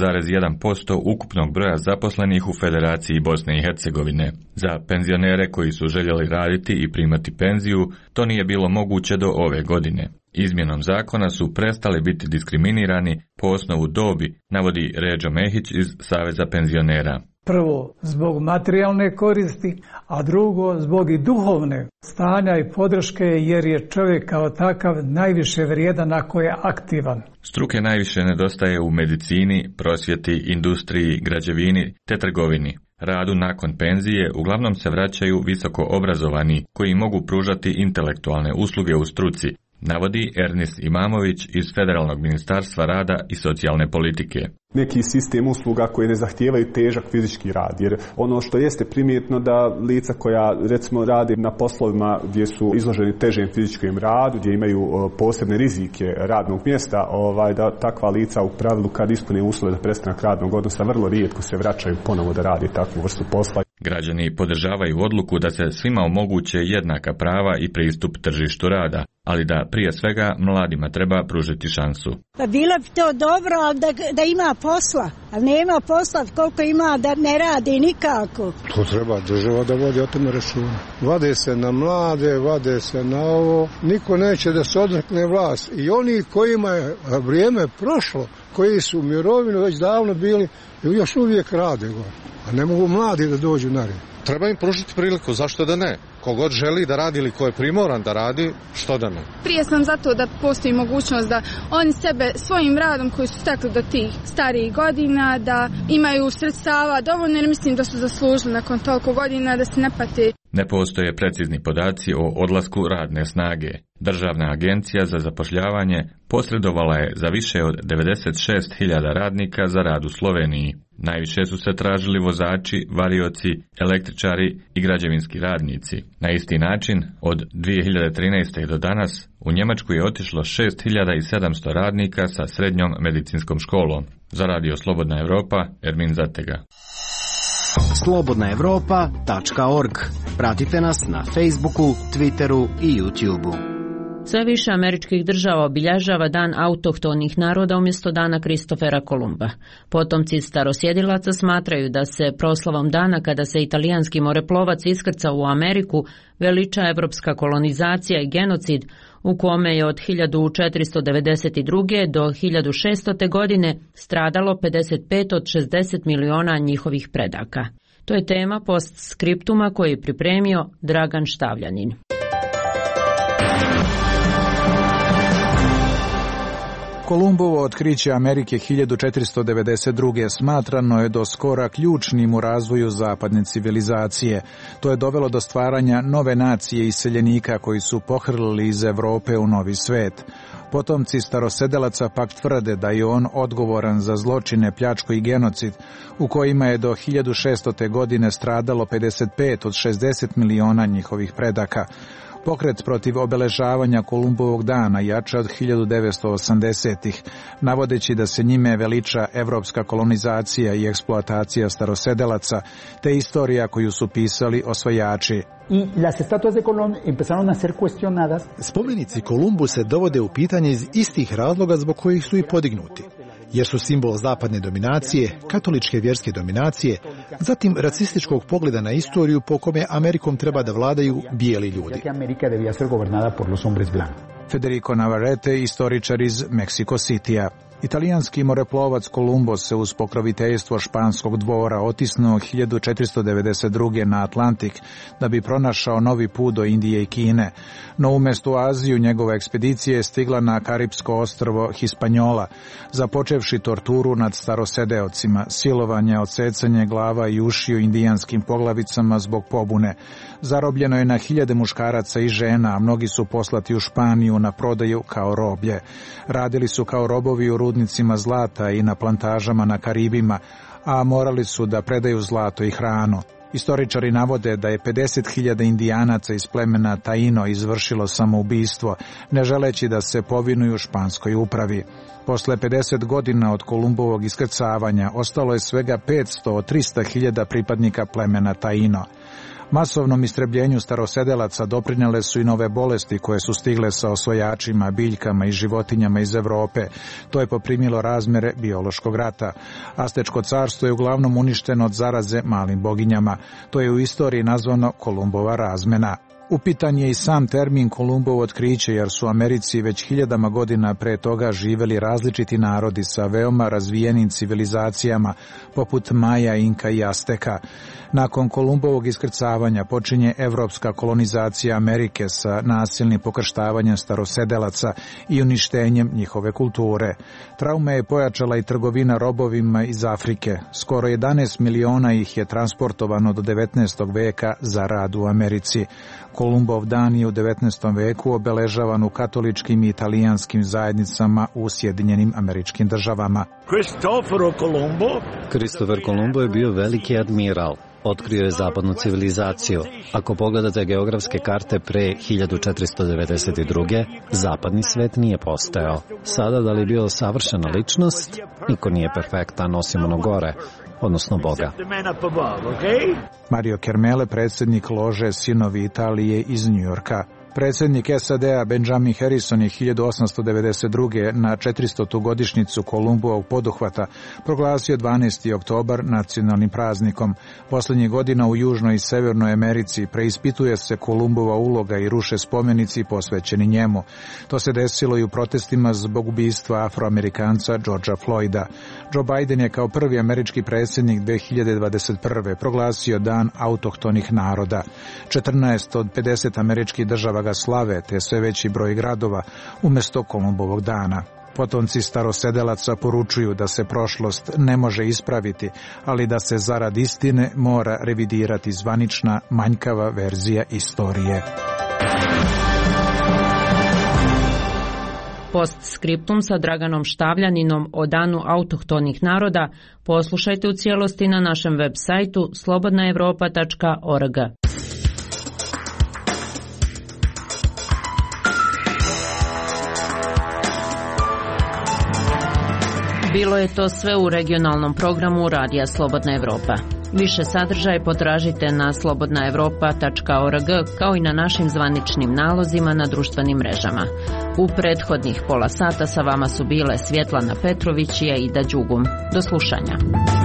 0,1% ukupnog broja zaposlenih u Federaciji Bosne i Hercegovine. Za penzionere koji su željeli raditi i primati penziju, to nije bilo moguće do ove godine. Izmjenom zakona su prestali biti diskriminirani po osnovu dobi, navodi Ređo Mehić iz Saveza penzionera. Prvo, zbog materijalne koristi, a drugo, zbog i duhovne stanja i podrške, jer je čovjek kao takav najviše vrijedan ako je aktivan. Struke najviše nedostaje u medicini, prosvjeti, industriji, građevini te trgovini. Radu nakon penzije uglavnom se vraćaju visoko obrazovani koji mogu pružati intelektualne usluge u struci, navodi Ernest Imamović iz Federalnog ministarstva rada i socijalne politike. Neki sistem usluga koje ne zahtijevaju težak fizički rad, jer ono što jeste primjetno da lica koja recimo rade na poslovima gdje su izloženi težem fizičkom radu, gdje imaju posebne rizike radnog mjesta, da takva lica u pravilu kad ispune uslove za prestanak radnog odnosa vrlo rijetko se vraćaju ponovo da radi takvu vrstu posla. Građani podržavaju odluku da se svima omoguće jednaka prava i pristup tržištu rada, ali da prije svega mladima treba pružiti šansu. Pa bilo bi to dobro, ali da ima posla, ali nema posla, koliko ima da ne radi nikako. To treba država da vodi o tome računa. Vade se na mlade, vade se na ovo, niko neće da se odrekne vlast. I oni kojima je vrijeme prošlo, koji su u mirovinu već davno bili, još uvijek rade go. A ne mogu mladi da dođu na red. Treba im pružiti priliku, zašto da ne? Kogod želi da radi ili ko je primoran da radi, što da ne? Prije sam zato da postoji mogućnost da oni sebe svojim radom koji su stekli do tih starijih godina, da imaju sredstava dovoljno, jer mislim da su zaslužili nakon toliko godina da se ne pati. Ne postoje precizni podaci o odlasku radne snage. Državna agencija za zapošljavanje posredovala je za više od 96.000 radnika za rad u Sloveniji. Najviše su se tražili vozači, varioci, električari i građevinski radnici. Na isti način, od 2013. do danas, u Njemačku je otišlo 6.700 radnika sa srednjom medicinskom školom. Za radio Slobodna Evropa, Ermin Zatega. slobodnaevropa.org. Pratite nas na Facebooku, Twitteru i YouTubeu. Sve više američkih država obilježava Dan autohtonih naroda umjesto dana Kristofera Kolumba. Potomci starosjedilaca smatraju da se proslavom dana kada se italijanski moreplovac iskrcao u Ameriku veliča evropska kolonizacija i genocid u kome je od 1492. do 1600. godine stradalo 55 od 60 miliona njihovih predaka. To je tema postskriptuma koji je pripremio Dragan Štavljanin. Kolumbovo otkriće Amerike 1492. smatrano je do skora ključnim u razvoju zapadne civilizacije. To je dovelo do stvaranja nove nacije iseljenika koji su pohrlili iz Evrope u novi svet. Potomci starosedelaca pak tvrde da je on odgovoran za zločine, pljačku i genocid, u kojima je do 1600. godine stradalo 55 od 60 miliona njihovih predaka. Pokret protiv obeležavanja Kolumbovog dana jača od 1980-ih, navodeći da se njime veliča evropska kolonizacija i eksploatacija starosedelaca, te istorija koju su pisali osvajači. Spomenici Kolumbu se dovode u pitanje iz istih razloga zbog kojih su i podignuti, jer su simbol zapadne dominacije, katoličke vjerske dominacije, zatim rasističkog pogleda na istoriju po kome Amerikom treba da vladaju bijeli ljudi. Federico Navarrete, istoričar iz Mexico Citya. Italijanski moreplovac Kolumbo se uz pokroviteljstvo španskog dvora otisnuo 1492. na Atlantik da bi pronašao novi put do Indije i Kine, no umjesto u Aziju njegova ekspedicija je stigla na Karipsko ostrvo Hispaniola, započevši torturu nad starosedeocima, silovanje, odsecanje glava i ušiju indijanskim poglavicama zbog pobune. Zarobljeno je na hiljade muškaraca i žena, a mnogi su poslati u Španiju na prodaju kao roblje. Radili su kao robovi u rudnicima zlata i na plantažama na Karibima, a morali su da predaju zlato i hranu. Istoričari navode da je 50.000 indijanaca iz plemena Taino izvršilo samoubistvo, ne želeći da se povinuju španskoj upravi. Posle 50 godina od Kolumbovog iskrcavanja ostalo je svega 500 od 300.000 pripadnika plemena Taino. Masovnom istrebljenju starosedelaca doprinele su i nove bolesti koje su stigle sa osvojačima, biljkama i životinjama iz Evrope. To je poprimilo razmere biološkog rata. Astečko carstvo je uglavnom uništeno od zaraze malim boginjama. To je u istoriji nazvano Kolumbova razmena. Upitan je i sam termin Kolumbovo otkriće, jer su u Americi već hiljadama godina pre toga živeli različiti narodi sa veoma razvijenim civilizacijama, poput Maja, Inka i Azteka. Nakon Kolumbovog iskrcavanja počinje evropska kolonizacija Amerike sa nasilnim pokrštavanjem starosedelaca i uništenjem njihove kulture. Traume je pojačala i trgovina robovima iz Afrike. Skoro 11 miliona ih je transportovano do 19. veka za rad u Americi. Kolumbov dan je u 19. veku obeležavan u katoličkim i italijanskim zajednicama u Sjedinjenim Američkim Državama. Kristofer Kolumbo je bio veliki admiral. Otkrio je zapadnu civilizaciju. Ako pogledate geografske karte pre 1492. zapadni svet nije postojao. Sada da li bio savršena ličnost? Niko nije perfektan osim ono gore, odnosno Boga. Mario Kermele, predsjednik lože Sinovi Italije iz Njujorka. Predsjednik SAD-a Benjamin Harrison je 1892. na 400. godišnjicu Kolumbovog poduhvata proglasio 12. oktobar nacionalnim praznikom. Posljednjih godina u Južnoj i Severnoj Americi preispituje se Kolumbova uloga i ruše spomenici posvećeni njemu. To se desilo i u protestima zbog ubistva Afroamerikanca Georgea Floyda. Joe Biden je kao prvi američki predsjednik 2021. proglasio Dan autohtonih naroda. 14 od 50 američkih država ga slave, te sve veći broj gradova umjesto Kolumbovog dana. Potomci starosedelaca poručuju da se prošlost ne može ispraviti, ali da se zarad istine mora revidirati zvanična manjkava verzija istorije. Postskriptum sa Draganom Štavljaninom o Danu autohtonih naroda poslušajte u cijelosti na našem web sajtu slobodnaevropa.org. Bilo je to sve u regionalnom programu Radija Slobodna Evropa. Više sadržaje potražite na slobodnaevropa.org kao i na našim zvaničnim nalozima na društvenim mrežama. U prethodnih pola sata sa vama su bile Svjetlana Petrović i Aida Đugum. Do slušanja.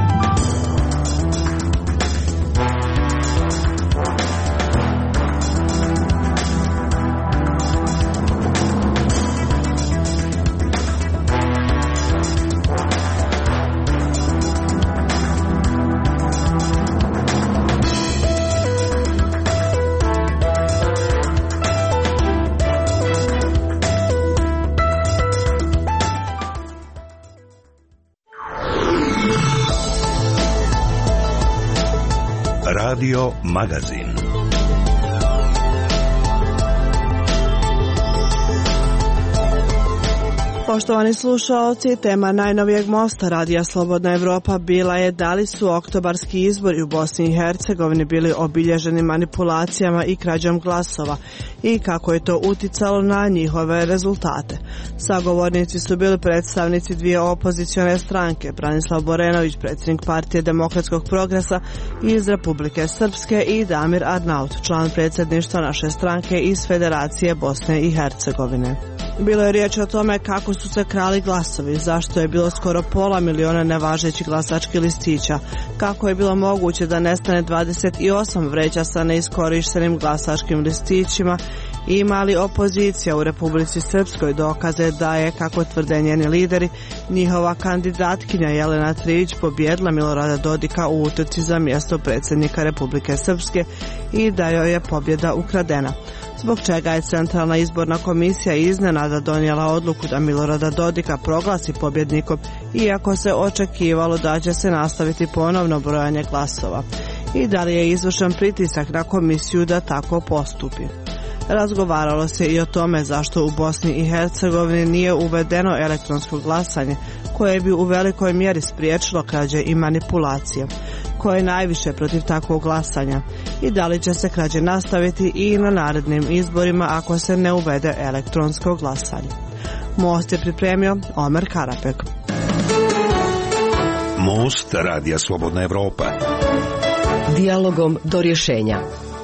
Radio Magazin. Poštovani slušaoci, tema najnovijeg mosta Radija Slobodna Evropa bila je da li su oktobarski izbori u Bosni i Hercegovini bili obilježeni manipulacijama i krađom glasova i kako je to uticalo na njihove rezultate. Sagovornici su bili predstavnici dvije opozicione stranke, Branislav Borenović, predsjednik Partije demokratskog progresa iz Republike Srpske, i Damir Arnaut, član predsjedništva naše stranke iz Federacije Bosne i Hercegovine. Bilo je riječ o tome kako su se krali glasovi, zašto je bilo skoro 500.000 nevažećih glasačkih listića, kako je bilo moguće da nestane 28 vreća sa neiskorištenim glasačkim listićima, i ima li opozicija u Republici Srpskoj dokaze da je, kako tvrde njeni lideri, njihova kandidatkinja Jelena Trivić pobjedila Milorada Dodika u utrci za mjesto predsjednika Republike Srpske i da joj je pobjeda ukradena. Zbog čega je Centralna izborna komisija iznenada donijela odluku da Milorada Dodika proglasi pobjednikom, iako se očekivalo da će se nastaviti ponovno brojanje glasova, i da li je izvršen pritisak na komisiju da tako postupi. Razgovaralo se i o tome zašto u Bosni i Hercegovini nije uvedeno elektronsko glasanje, koje bi u velikoj mjeri spriječilo krađe i manipulacije, ko je najviše protiv takvog glasanja i da li će se krađe nastaviti i na narednim izborima ako se ne uvede elektronsko glasanje. Most je pripremio Omer Karapek. Most Radija Slobodna Evropa. Dijalogom do rješenja.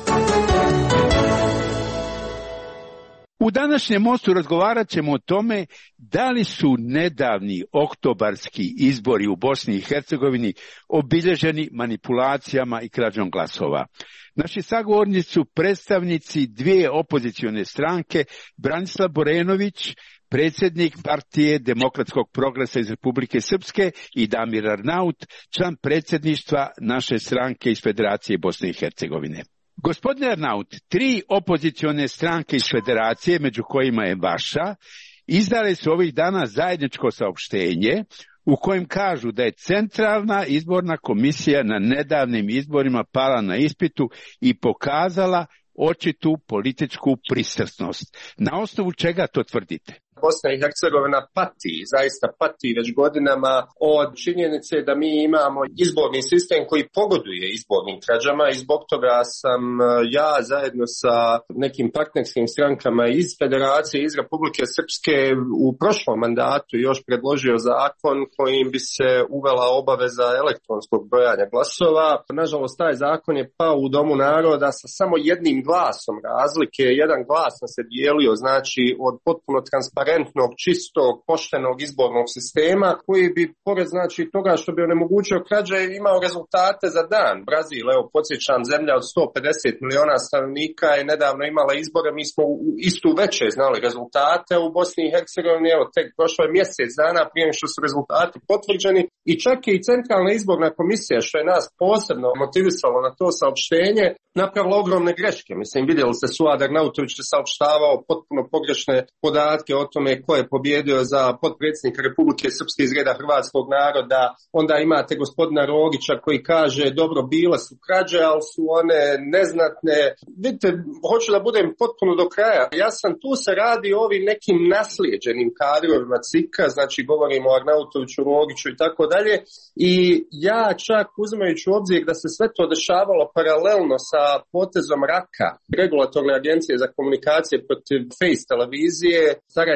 U današnjem mostu razgovarat ćemo o tome da li su nedavni oktobarski izbori u Bosni i Hercegovini obilježeni manipulacijama i krađom glasova. Naši sagovornici su predstavnici dvije opozicione stranke, Branislav Borenović, predsjednik Partije demokratskog progresa iz Republike Srpske, i Damir Arnaut, član predsjedništva naše stranke iz Federacije Bosne i Hercegovine. Gospodine Arnaut, 3 opozicione stranke iz Federacije, među kojima je vaša, izdale su ovih dana zajedničko saopštenje u kojem kažu da je Centralna izborna komisija na nedavnim izborima pala na ispitu i pokazala očitu političku pristrasnost. Na osnovu čega to tvrdite? Bosna i Hercegovina pati, zaista pati već godinama od činjenice da mi imamo izborni sistem koji pogoduje izbornim krađama, i zbog toga sam ja zajedno sa nekim partnerskim strankama iz Federacije, iz Republike Srpske u prošlom mandatu još predložio zakon kojim bi se uvela obaveza elektronskog brojanja glasova. Nažalost, taj zakon je pao u Domu naroda sa samo jednim glasom razlike. Jedan glas nas se dijelio, znači, od potpuno transparentnog, čistog, poštenog izbornog sistema koji bi, pored znači toga što bi onemogućio krađe, imao rezultate za dan. Brazil, evo podsjećam, zemlja od 150 miliona stanovnika je nedavno imala izbore, mi smo istu večer znali rezultate. U Bosni i Hercegovini, evo, tek prošlo je mjesec dana prije što su rezultati potvrđeni, i čak i Centralna izborna komisija, što je nas posebno motivisalo na to saopštenje, napravila ogromne greške. Mislim, vidjeli ste, Suad Arnautović je saopštavao potpuno pogrešne podatke o tome ko je pobjedio za potpredsjednika Republike Srpske iz reda hrvatskog naroda. Onda imate gospodina Rogića koji kaže, dobro, bile su krađe, ali su one neznatne. Vidite, hoću da budem potpuno do kraja. Ja sam tu, se radi o ovim nekim naslijeđenim kadrovima CIK-a, znači govorimo o Arnautoviću, Rogiću i tako dalje. I ja čak, uzimajući u obzir da se sve to dešavalo paralelno sa potezom RAK-a, Regulatorne agencije za komunikacije protiv Face televizije, Sarajevske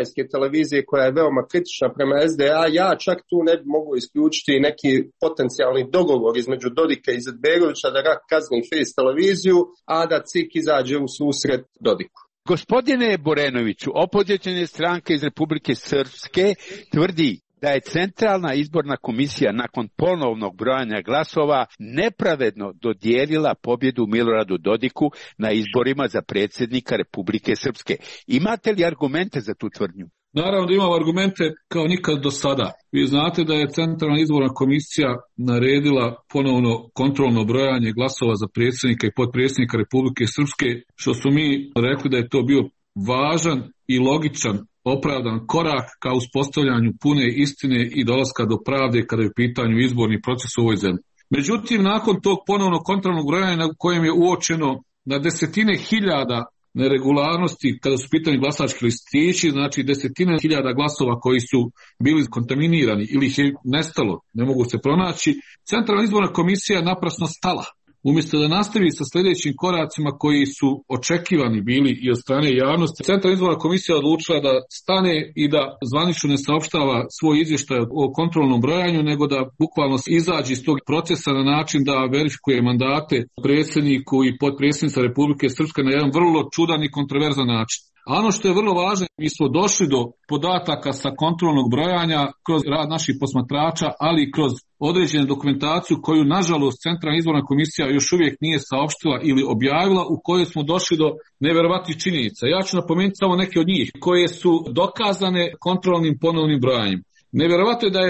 izraelske televizije koja je veoma kritična prema SDA, ja čak tu ne bi mogu isključiti neki potencijalni dogovor između Dodika i Izetbegovića da RAK kazni Face televiziju, a da CIK izađe u susret Dodiku. Gospodine Borenoviću, opozicione stranke iz Republike Srpske tvrdi da je Centralna izborna komisija nakon ponovnog brojanja glasova nepravedno dodijelila pobjedu Miloradu Dodiku na izborima za predsjednika Republike Srpske. Imate li argumente za tu tvrdnju? Naravno da imamo argumente kao nikad do sada. Vi znate da je Centralna izborna komisija naredila ponovno kontrolno brojanje glasova za predsjednika i potpredsjednika Republike Srpske, što su mi rekli da je to bio važan i logičan opravdan korak ka uspostavljanju pune istine i dolaska do pravde kada je u pitanju izborni proces u ovoj zemlji. Međutim, nakon tog ponovno kontrolnog brojanja na kojem je uočeno na desetine hiljada neregularnosti kada su pitanje glasački listići, znači desetine hiljada glasova koji su bili kontaminirani ili ih je nestalo, ne mogu se pronaći, Centralna izborna komisija je naprasno stala. Umjesto da nastavi sa sljedećim koracima koji su očekivani bili i od strane javnosti, Centralna izborna komisija je odlučila da stane i da zvanično ne saopštava svoj izvještaj o kontrolnom brojanju, nego da bukvalno izađe iz tog procesa na način da verifikuje mandate predsjedniku i potpredsjednica Republike Srpske na jedan vrlo čudan i kontroverzan način. A ono što je vrlo važno, mi smo došli do podataka sa kontrolnog brojanja kroz rad naših posmatrača, ali i kroz određenu dokumentaciju koju, nažalost, Centralna izborna komisija još uvijek nije saopštila ili objavila, u kojoj smo došli do nevjerovatnih činjenica. Ja ću napomenuti samo neke od njih koje su dokazane kontrolnim ponovnim brojanjem. Nevjerovatno je da je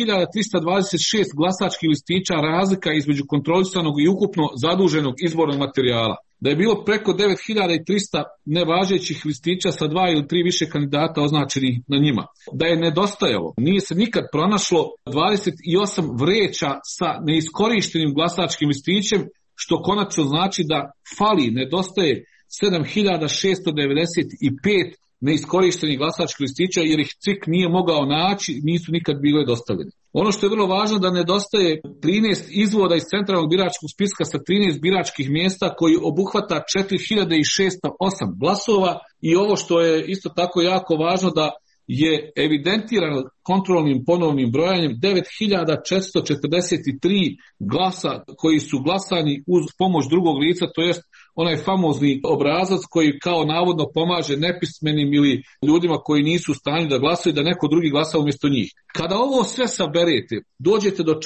9326 glasačkih listića razlika između kontrolisanog i ukupno zaduženog izbornog materijala. Da je bilo preko 9300 nevažećih listića sa 2 ili 3 više kandidata označenih na njima. Da je nedostajalo, nije se nikad pronašlo 28 vreća sa neiskorištenim glasačkim listićem, što konačno znači da nedostaje 7695 neiskorištenih glasačkih listića jer ih CIK nije mogao naći, nisu nikad bile dostavljene. Ono što je vrlo važno da nedostaje 13 izvoda iz centralnog biračkog spiska sa 13 biračkih mjesta koji obuhvata 4608 glasova i ovo što je isto tako jako važno da je evidentirano kontrolnim ponovnim brojanjem 9443 glasa koji su glasani uz pomoć drugog lica, to jest onaj famozni obrazac koji kao navodno pomaže nepismenim ili ljudima koji nisu u stanju da glasaju, da neko drugi glasa umjesto njih. Kada ovo sve saberete, dođete do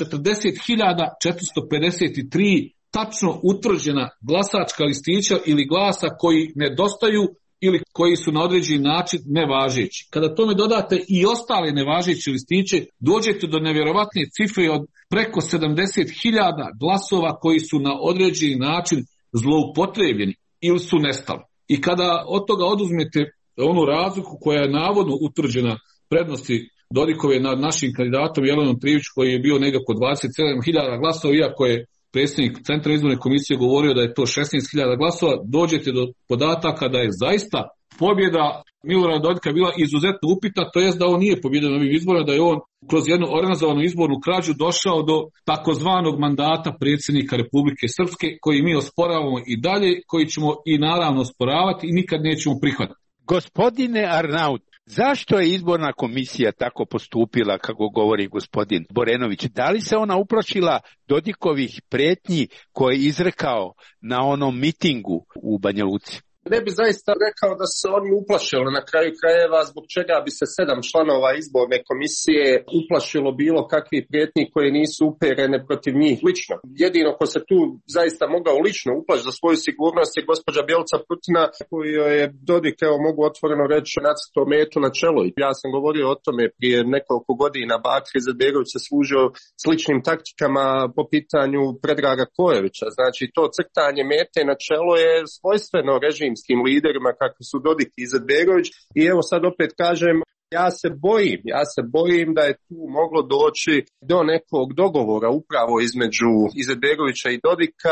40.453 tačno utvrđena glasačka listića ili glasa koji nedostaju ili koji su na određeni način nevažeći. Kada tome dodate i ostale nevažeće listiće, dođete do nevjerovatne cifre od preko 70.000 glasova koji su na određeni način zloupotrebljeni ili su nestali. I kada od toga oduzmete onu razliku koja je navodno utvrđena prednosti Dodikove nad našim kandidatom Jelenom Trivić koji je bio negdje oko 27.000 glasova, iako je predsjednik Centralne izborne komisije govorio da je to 16.000 glasova, dođete do podataka da je zaista pobjeda Milorada Dodika bila izuzetno upitna, to jest da on nije pobjedio na ovim izborima, da je on kroz jednu organizovanu izbornu krađu došao do takozvanog mandata predsjednika Republike Srpske, koji mi osporavamo i dalje, koji ćemo i naravno osporavati i nikad nećemo prihvatiti. Gospodine Arnaut, zašto je izborna komisija tako postupila, kako govori gospodin Borenović? Da li se ona uplašila Dodikovih pretnji koje je izrekao na onom mitingu u Banja Luci? Ne bi zaista rekao da se oni uplašili na kraju krajeva, zbog čega bi se 7 članova izborne komisije uplašilo bilo kakvih prijetnji koje nisu uperene protiv njih lično. Jedino ko se tu zaista mogao lično uplašiti za svoju sigurnost je gospođa Bjelica Putina, koju je Dodik, evo mogu otvoreno reći, nacrtao metu na čelo. Ja sam govorio o tome prije nekoliko godina. Bakir Izetbegović se služio sličnim taktikama po pitanju Predraga Kojevića. Znači to crtanje mete na čelo je svojstveno režim liderima kakvi su Dodik i Izetbegović i evo sad opet kažem, ja se bojim da je tu moglo doći do nekog dogovora upravo između Izetbegovića i Dodika.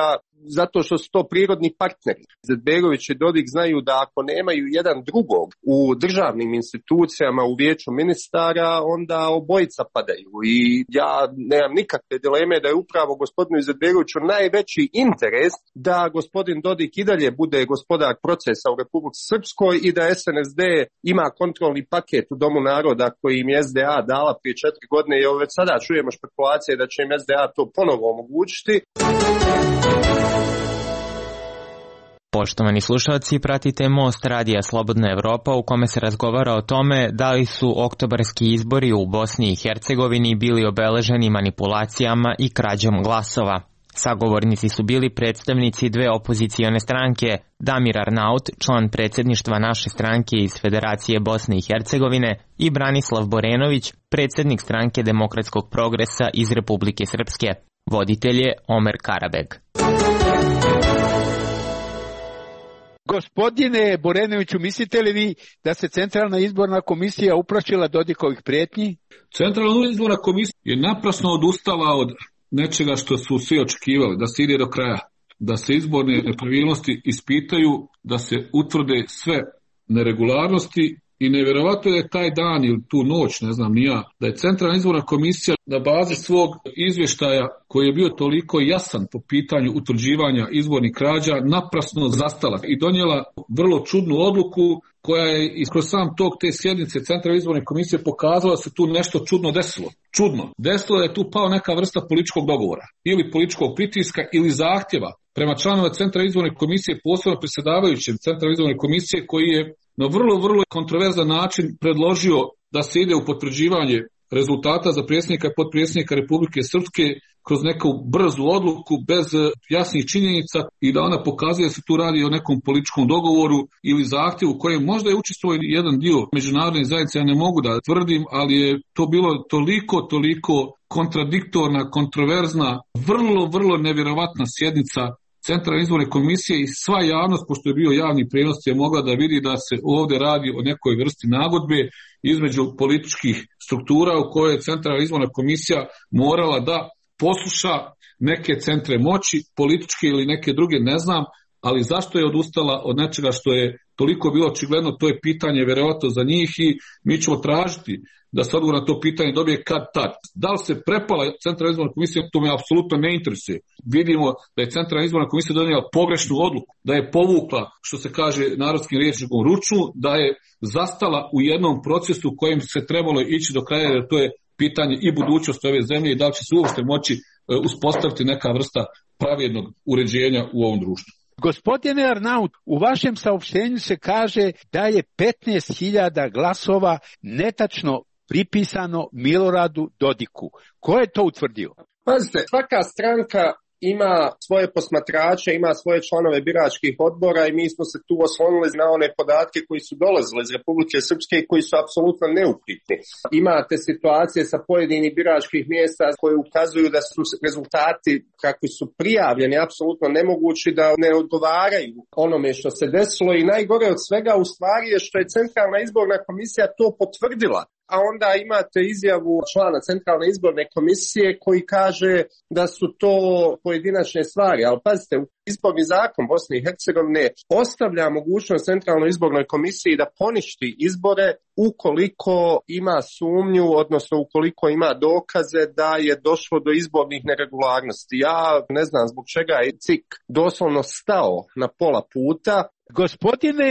zato što su to prirodni partneri. Izetbegović i Dodik znaju da ako nemaju jedan drugog u državnim institucijama, u vijeću ministara, onda obojica padaju. I ja nemam nikakve dileme da je upravo gospodinu Izetbegoviću najveći interes da gospodin Dodik i dalje bude gospodar procesa u Republici Srpskoj i da SNSD ima kontrolni paket u Domu naroda koji im je SDA dala prije 4 godine i već sada čujemo špekulacije da će im SDA to ponovo omogućiti. Poštovani slušalci, pratite Most radija Slobodna Evropa u kome se razgovara o tome da li su oktobarski izbori u Bosni i Hercegovini bili obeleženi manipulacijama i krađom glasova. Sagovornici su bili predstavnici dve opozicione stranke, Damir Arnaut, član predsjedništva naše stranke iz Federacije Bosne i Hercegovine, i Branislav Borenović, predsjednik stranke Demokratskog progresa iz Republike Srpske. Voditelj je Omer Karabeg. Gospodine Borenoviću, mislite li vi da se Centralna izborna komisija uplašila Dodikovih prijetnji? Centralna izborna komisija je naprasno odustala od nečega što su svi očekivali, da se ide do kraja, da se izborne nepravilnosti ispitaju, da se utvrde sve neregularnosti i nevjerovatno je taj dan ili tu noć, ne znam ni ja, da je Centralna izborna komisija na bazi svog izvještaja koji je bio toliko jasan po pitanju utvrđivanja izbornih krađa naprasno zastala i donijela vrlo čudnu odluku koja je kroz sam tok te sjednice Centralne izborne komisije pokazala da se tu nešto čudno desilo. Čudno. Desilo je tu pao neka vrsta političkog dogovora ili političkog pritiska ili zahtjeva prema članova Centralne izborne komisije, posebno predsjedavajućem Centralne izborne komisije koji je na vrlo kontroverzan način predložio da se ide u potvrđivanje rezultata za predsjednika i potpredsjednika Republike Srpske kroz neku brzu odluku bez jasnih činjenica i da ona pokazuje da se tu radi o nekom političkom dogovoru ili zahtjevu kojem možda je učestvovao jedan dio međunarodne zajednice, ja ne mogu da tvrdim, ali je to bilo toliko kontradiktorna, kontroverzna, vrlo nevjerovatna sjednica Centralne izborne komisije i sva javnost, pošto je bio javni prijenos, je mogla da vidi da se ovdje radi o nekoj vrsti nagodbe između političkih struktura u kojoj je Centralna izborna komisija morala da posluša neke centre moći, političke ili neke druge, ne znam, ali zašto je odustala od nečega što je toliko bilo očigledno, to je pitanje vjerojatno za njih i mi ćemo tražiti da se odgovor na to pitanje dobije kad tad. Da li se prepala Centralna izborna komisija, to me apsolutno ne interesuje. Vidimo da je Centralna izborna komisija donijela pogrešnu odluku, da je povukla, što se kaže narodskim rječnikom, ručnu, da je zastala u jednom procesu u kojem se trebalo ići do kraja, jer to je pitanje i budućnosti ove zemlje i da li će se uopšte moći uspostaviti neka vrsta pravednog uređenja u ovom društvu. Gospodine Arnaut, u vašem saopštenju se kaže da je 15.000 glasova netačno pripisano Miloradu Dodiku. Ko je to utvrdio? Pazite, svaka stranka ima svoje posmatrače, ima svoje članove biračkih odbora i mi smo se tu oslonili na one podatke koji su dolazili iz Republike Srpske i koji su apsolutno neupitni. Imate situacije sa pojedinih biračkih mjesta koje ukazuju da su rezultati kakvi su prijavljeni apsolutno nemogući, da ne odgovaraju onome što se desilo i najgore od svega u stvari je što je Centralna izborna komisija to potvrdila. A onda imate izjavu člana Centralne izborne komisije koji kaže da su to pojedinačne stvari. Ali pazite, izborni zakon Bosne i Hercegovine ostavlja mogućnost Centralnoj izbornoj komisiji da poništi izbore ukoliko ima sumnju, odnosno ukoliko ima dokaze da je došlo do izbornih neregularnosti. Ja ne znam zbog čega je CIK doslovno stao na pola puta. Gospodine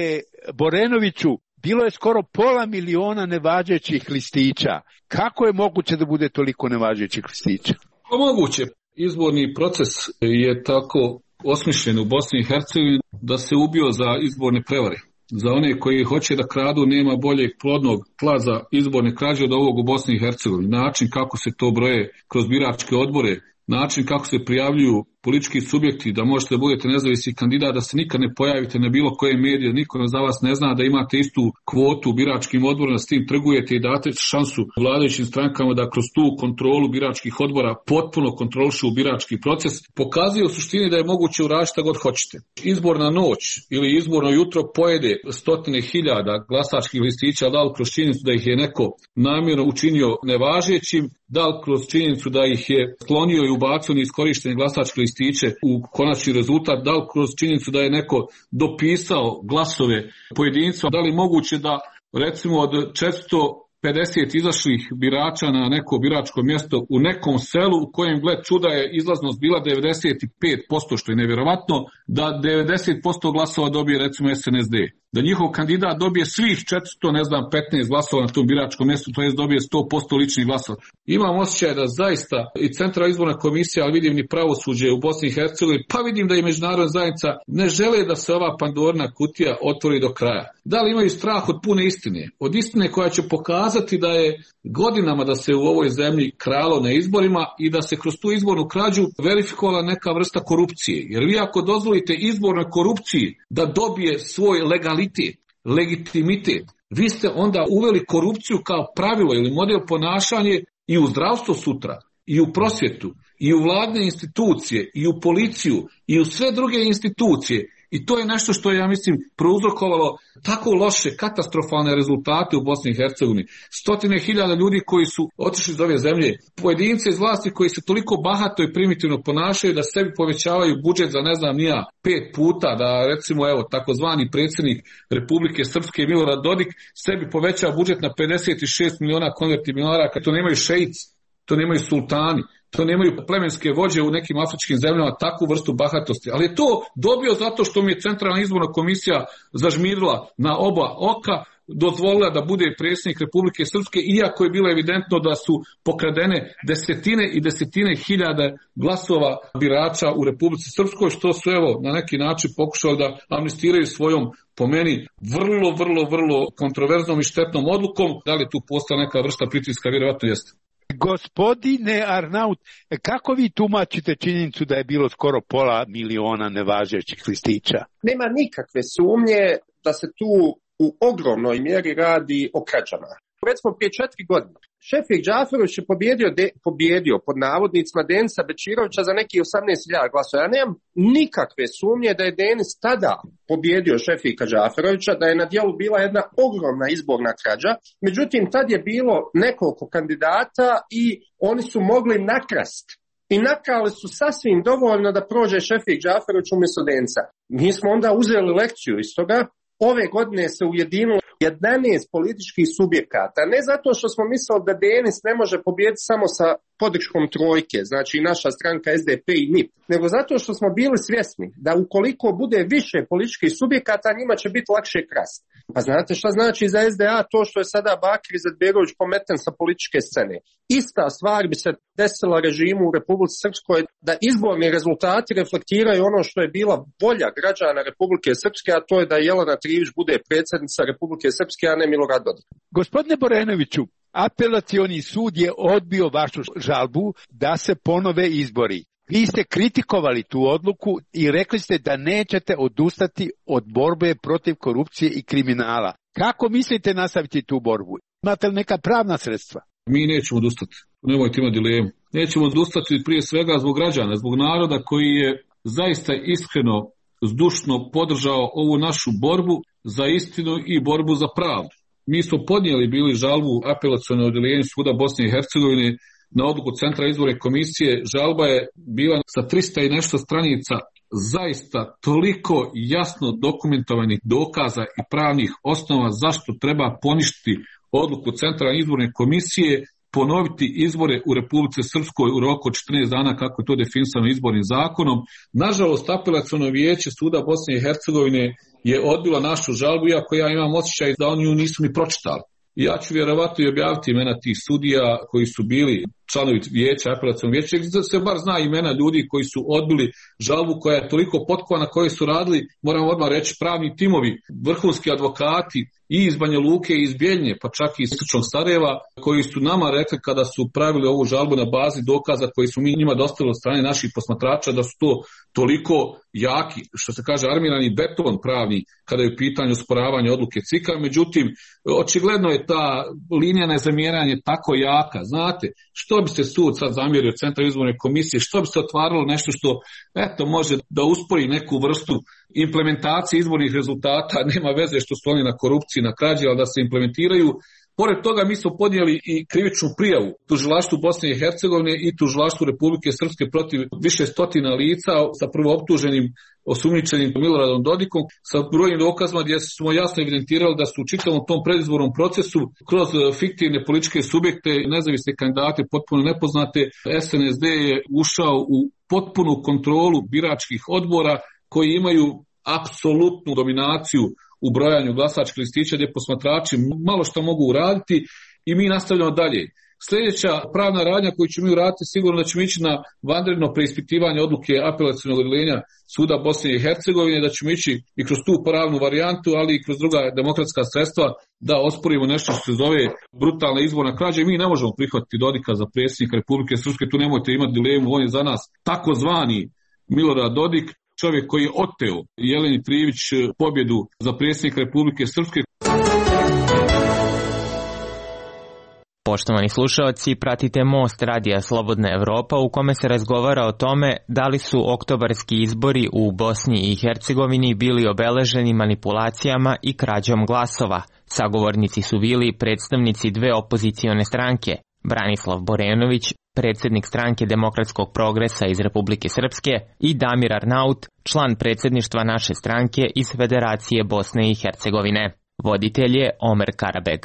Borenoviću, bilo je skoro 500.000 nevažećih listića. Kako je moguće da bude toliko nevažećih listića? Moguće. Izborni proces je tako osmišljen u Bosni i Hercegovini da se ubio za izborne prevare. Za one koji hoće da kradu nema boljeg plodnog tla za izborne krađe od ovog u Bosni i Hercegovini. Način kako se to broje kroz biračke odbore, način kako se prijavljuju politički subjekti, da možete da budete nezavisni kandidat, da se nikad ne pojavite na bilo koje medije, niko za vas ne zna, da imate istu kvotu u biračkim odborima, s tim trgujete i date šansu vladajućim strankama da kroz tu kontrolu biračkih odbora potpuno kontrolišu birački proces, pokazuje u suštini da je moguće uraditi šta god hoćete. Izborna noć ili izborno jutro pojede 100.000 glasačkih listića, da li kroz činjenicu da ih je neko namjerno učinio nevažećim, da li kroz činjenicu da ih je sklonio i ubacio neiskorištene glasačke listiće, listiće u konačni rezultat, da li kroz činjenicu da je neko dopisao glasove pojedincu, da li moguće da recimo od 450 izašlih birača na neko biračko mjesto u nekom selu u kojem, gled čuda, je izlaznost bila 95%, što je nevjerovatno, da 90% glasova dobije recimo SNSD. Da njihov kandidat dobije svih 15 glasova na tom biračkom mjestu, to jest dobije 100% ličnih glasova. Imam osjećaj da zaista i Centralna izborna komisija, ali vidim ni pravosuđe u Bosni i Hercegovini, pa vidim da i međunarodna zajednica ne žele da se ova Pandorina kutija otvori do kraja. Da li imaju strah od pune istine? Od istine koja će pokazati da je godinama da se u ovoj zemlji kralo na izborima i da se kroz tu izbornu krađu verifikovala neka vrsta korupcije. Jer vi ako dozvolite izbornoj korupciji da dobije svoj legitimitet, vi ste onda uveli korupciju kao pravilo ili model ponašanje i u zdravstvo sutra, i u prosvjetu, i u vladne institucije, i u policiju, i u sve druge institucije. I to je nešto što je, ja mislim, prouzrokovalo tako loše, katastrofalne rezultate u Bosni i Hercegovini. 100.000 ljudi koji su otišli iz ove zemlje, pojedince iz vlasti koji se toliko bahato i primitivno ponašaju da sebi povećavaju budžet za 5 puta, da recimo takozvani predsjednik Republike Srpske Milorad Dodik sebi poveća budžet na 56 miliona konvertibilnih maraka. To nemaju šeici, to nemaju sultani, to nemaju plemenske vođe u nekim afričkim zemljama takvu vrstu bahatosti. Ali je to dobio zato što mi je Centralna izborna komisija zažmirila na oba oka, dozvolila da bude predsjednik Republike Srpske, iako je bilo evidentno da su pokradene desetine i desetine hiljada glasova birača u Republici Srpskoj, što su na neki način pokušali da amnestiraju svojom, po meni, vrlo kontroverznom i štetnom odlukom. Da li tu postala neka vrsta pritiska? Vjerovatno jeste. Gospodine Arnaut, kako vi tumačite činjenicu da je bilo skoro 500.000 nevažećih listića? Nema nikakve sumnje da se tu u ogromnoj mjeri radi o krađama. Recimo prije 4 godine Šefik Džaferović je pobjedio pod navodnicima Denisa Bečirovića za neki 18.000 glasova. Ja nemam nikakve sumnje da je Denis tada pobjedio Šefika Džaferovića, da je na djelu bila jedna ogromna izborna krađa. Međutim, tad je bilo nekoliko kandidata i oni su mogli nakrast. I nakrali su sasvim dovoljno da prođe Šefik Džaferović umjesto Denisa. Mi smo onda uzeli lekciju iz toga. Ove godine se ujedinilo 11 političkih subjekata, ne zato što smo mislili da Denis ne može pobijediti samo sa podrškom trojke, znači naša stranka SDP i NIP, nego zato što smo bili svjesni da ukoliko bude više političkih subjekata, njima će biti lakše krasti. Pa znate šta znači za SDA to što je sada Bakir Izetbegović pometen sa političke scene? Ista stvar bi se desila režimu u Republici Srpskoj, da izborni rezultati reflektiraju ono što je bila volja građana Republike Srpske, a to je da Jelena Trivić bude predsjednica Republike Srpske, a ne Milorad Dodik. Gospodine Borenoviću, apelacioni sud je odbio vašu žalbu da se ponove izbori. Vi ste kritikovali tu odluku i rekli ste da nećete odustati od borbe protiv korupcije i kriminala. Kako mislite nastaviti tu borbu? Imate li neka pravna sredstva? Mi nećemo odustati. Nemojte imati dilemu. Nećemo odustati prije svega zbog građana, zbog naroda koji je zaista iskreno, zdušno podržao ovu našu borbu za istinu i borbu za pravdu. Mi smo podnijeli bili žalbu apelaciono odjeljenju suda Bosne i Hercegovine na odluku Centralne izborne komisije. Žalba je bila sa 300 i nešto stranica zaista toliko jasno dokumentovanih dokaza i pravnih osnova zašto treba poništiti odluku Centralne izborne komisije, ponoviti izbore u Republici Srpskoj u roku od 14 dana kako je to definisano izbornim zakonom. Nažalost, apelaciono vijeće suda Bosne i Hercegovine je odbilo našu žalbu, iako ja imam osjećaj da oni ju nisu ni pročitali. Ja ću vjerovatno i objaviti imena tih sudija koji su bili članovi vijeća, apelacionog vijeća, da se bar zna imena ljudi koji su odbili žalbu koja je toliko potkovana, koji su radili, moram odmah reći, pravni timovi, vrhunski advokati i iz Banja Luke i iz Bijeljne, pa čak i iz Istočnog Sarajeva, koji su nama rekli kada su pravili ovu žalbu na bazi dokaza koji su mi njima dostavili od strane naših posmatrača, da su to toliko jaki, što se kaže armirani beton pravni, kada je u pitanju osporavanje odluke CIK-a. Međutim, očigledno je ta linija nezamjeranja tako jaka. Znate, što bi se sud sad zamjerio Centralne izborne komisije, što bi se otvaralo nešto što može da uspori neku vrstu implementacije izbornih rezultata, nema veze što su oni na korupciji, na krađi, ali da se implementiraju Pored toga mi smo podnijeli i krivičnu prijavu tužilaštvu Bosne i Hercegovine i tužilaštvu Republike Srpske protiv više stotina lica sa prvooptuženim osumnjičenim Miloradom Dodikom sa brojnim dokazima gdje smo jasno evidentirali da su u čitavom tom predizbornom procesu kroz fiktivne političke subjekte, nezavisne kandidate potpuno nepoznate, SNSD je ušao u potpunu kontrolu biračkih odbora koji imaju apsolutnu dominaciju u brojanju glasačkih listića gdje posmatrači malo što mogu uraditi i mi nastavljamo dalje. Sljedeća pravna radnja koju ćemo mi uraditi sigurno da ćemo ići na vanredno preispitivanje odluke apelacionog odjeljenja Suda Bosne i Hercegovine, da ćemo ići i kroz tu pravnu varijantu, ali i kroz druga demokratska sredstva da osporimo nešto što se zove brutalna izborna krađa. Mi ne možemo prihvatiti Dodika za predsjednika Republike Srpske, tu nemojte imati dilemu, on je za nas takozvani Milorad Dodik, čovjek koji je oteo Jeleni Trivić pobjedu za predsjednika Republike Srpske. Poštovani slušalci, pratite Most radija Slobodna Evropa u kome se razgovara o tome da li su oktobarski izbori u Bosni i Hercegovini bili obeleženi manipulacijama i krađom glasova. Sagovornici su bili predstavnici dve opozicione stranke, Branislav Borenović, predsjednik stranke Demokratskog progresa iz Republike Srpske, i Damir Arnaut, član predsjedništva naše stranke iz Federacije Bosne i Hercegovine. Voditelj je Omer Karabeg.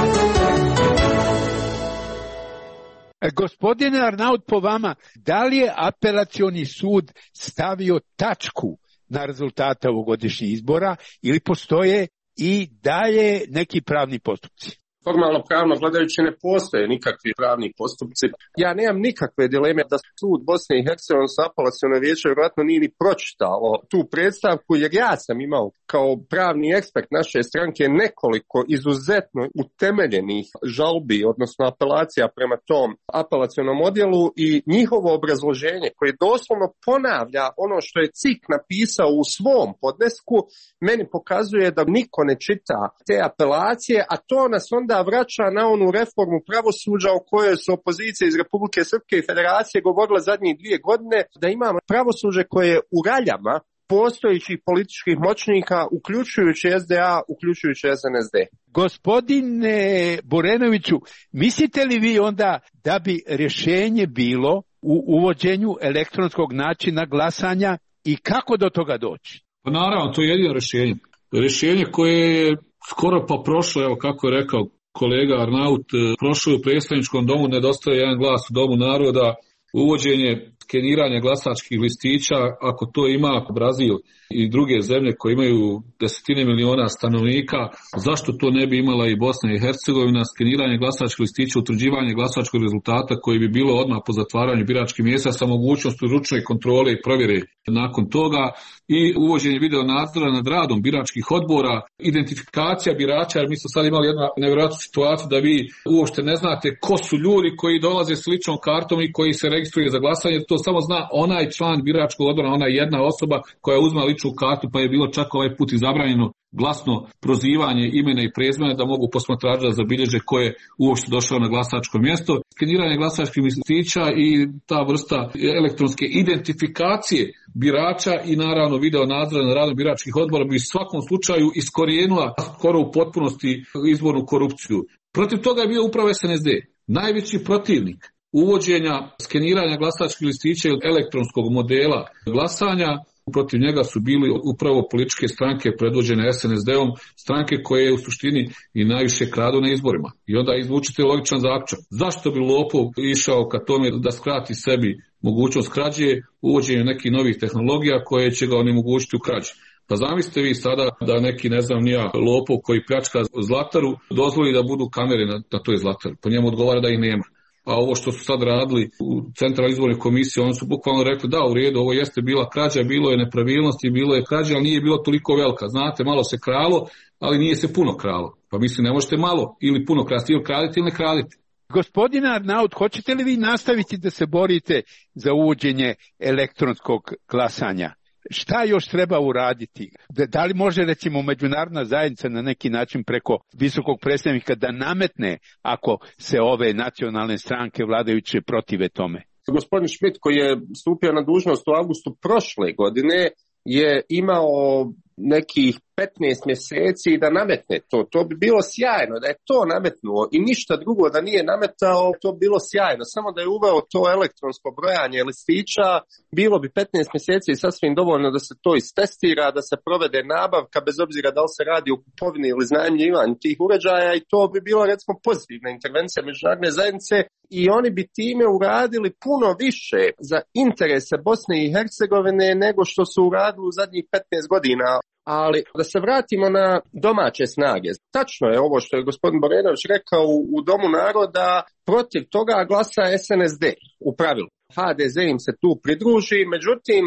Gospodine Arnaut, po vama, da li je apelacioni sud stavio tačku na rezultate ovogodišnjih izbora ili postoje i dalje neki pravni postupci? Formalno pravno gledajući ne postoje nikakvi pravni postupci. Ja nemam nikakve dileme da sud Bosne i Hercegovine sa apelaciono vijeće vjerojatno nije ni pročitao tu predstavku, jer ja sam imao kao pravni ekspert naše stranke nekoliko izuzetno utemeljenih žalbi, odnosno apelacija prema tom apelacionom odjelu, i njihovo obrazloženje koje doslovno ponavlja ono što je CIK napisao u svom podnesku, meni pokazuje da niko ne čita te apelacije, a to nas onda vraća na onu reformu pravosuđa o kojoj su opozicije iz Republike Srpske i Federacije govorile zadnjih 2 godine, da imamo pravosuđe koje je u raljama postojećih političkih moćnika, uključujući SDA, uključujući SNSD. Gospodine Borenoviću, mislite li vi onda da bi rješenje bilo u uvođenju elektronskog načina glasanja i kako do toga doći? Pa naravno, to je jedino rješenje. Rješenje koje je skoro pa prošlo, evo kako je rekao kolega Arnaut, prošlo je u predstavničkom domu, nedostaje jedan glas u Domu naroda, uvođenje skeniranja glasačkih listića, ako to ima Brazil i druge zemlje koje imaju desetine miliona stanovnika, zašto to ne bi imala i Bosna i Hercegovina, skeniranje glasačkih listića, utvrđivanje glasačkog rezultata koji bi bilo odmah po zatvaranju biračkih mjesta sa mogućnošću ručne kontrole i provjere nakon toga, i uvođenje video nadzora nad radom biračkih odbora, identifikacija birača, jer mi smo sad imali jednu nevjerojatnu situaciju da vi uopšte ne znate ko su ljudi koji dolaze s ličnom kartom i koji se registruju za glasanje, to samo zna onaj član biračkog odbora, ona jedna osoba koja uzma ličnu kartu, pa je bilo čak ovaj put i zabranjeno glasno prozivanje imena i prezimena da mogu posmatrači da zabilježe ko je uopšte došao na glasačko mjesto. Skeniranje glasačkih listića i ta vrsta elektronske identifikacije birača i naravno video nadzora nad radom biračkih odbora bi u svakom slučaju iskorijenila skoro u potpunosti izbornu korupciju. Protiv toga je bio upravo SNSD, najveći protivnik uvođenja skeniranja glasačkih listića i elektronskog modela glasanja. Protiv njega su bili upravo političke stranke predvođene SNSD-om, stranke koje u suštini i najviše kradu na izborima. I onda izvučite logičan zaključak. Zašto bi lopov išao ka tome da skrati sebi mogućnost krađe, uvođenje nekih novih tehnologija koje će ga onemogućiti u krađi? Pa zamislite vi sada da neki, ne znam nija, lopov koji pljačka zlataru dozvoli da budu kamere na toj zlataru. Po njemu odgovara da ih nema. A ovo što su sad radili u Centralnoj izbornoj komisiji, oni su bukvalno rekli da, u redu, ovo jeste bila krađa, bilo je nepravilnosti, bilo je krađa, ali nije bilo toliko velika. Znate, malo se kralo, ali nije se puno kralo. Pa mislim, ne možete malo ili puno krasti, ili kraditi ili ne kraditi. Gospodine Arnaut, hoćete li vi nastaviti da se borite za uvođenje elektronskog glasanja? Šta još treba uraditi? Da li može recimo međunarodna zajednica na neki način preko visokog predstavnika da nametne ako se ove nacionalne stranke vladajuće protive tome? Gospodin Schmidt koji je stupio na dužnost u avgustu prošle godine je imao nekih 15 mjeseci i da nametne to. To bi bilo sjajno, da je to nametnuo i ništa drugo da nije nametao, to bi bilo sjajno. Samo da je uveo to elektronsko brojanje listića, bilo bi 15 mjeseci sasvim dovoljno da se to istestira, da se provede nabavka, bez obzira da li se radi o kupovini ili iznajmljivanju tih uređaja, i to bi bila, recimo, pozitivna intervencija međunarodne zajednice i oni bi time uradili puno više za interese Bosne i Hercegovine nego što su uradili u zadnjih 15 godina. Ali da se vratimo na domaće snage. Tačno je ovo što je gospodin Borenović rekao, u Domu naroda protiv toga glasa SNSD u pravilu. HDZ im se tu pridruži, međutim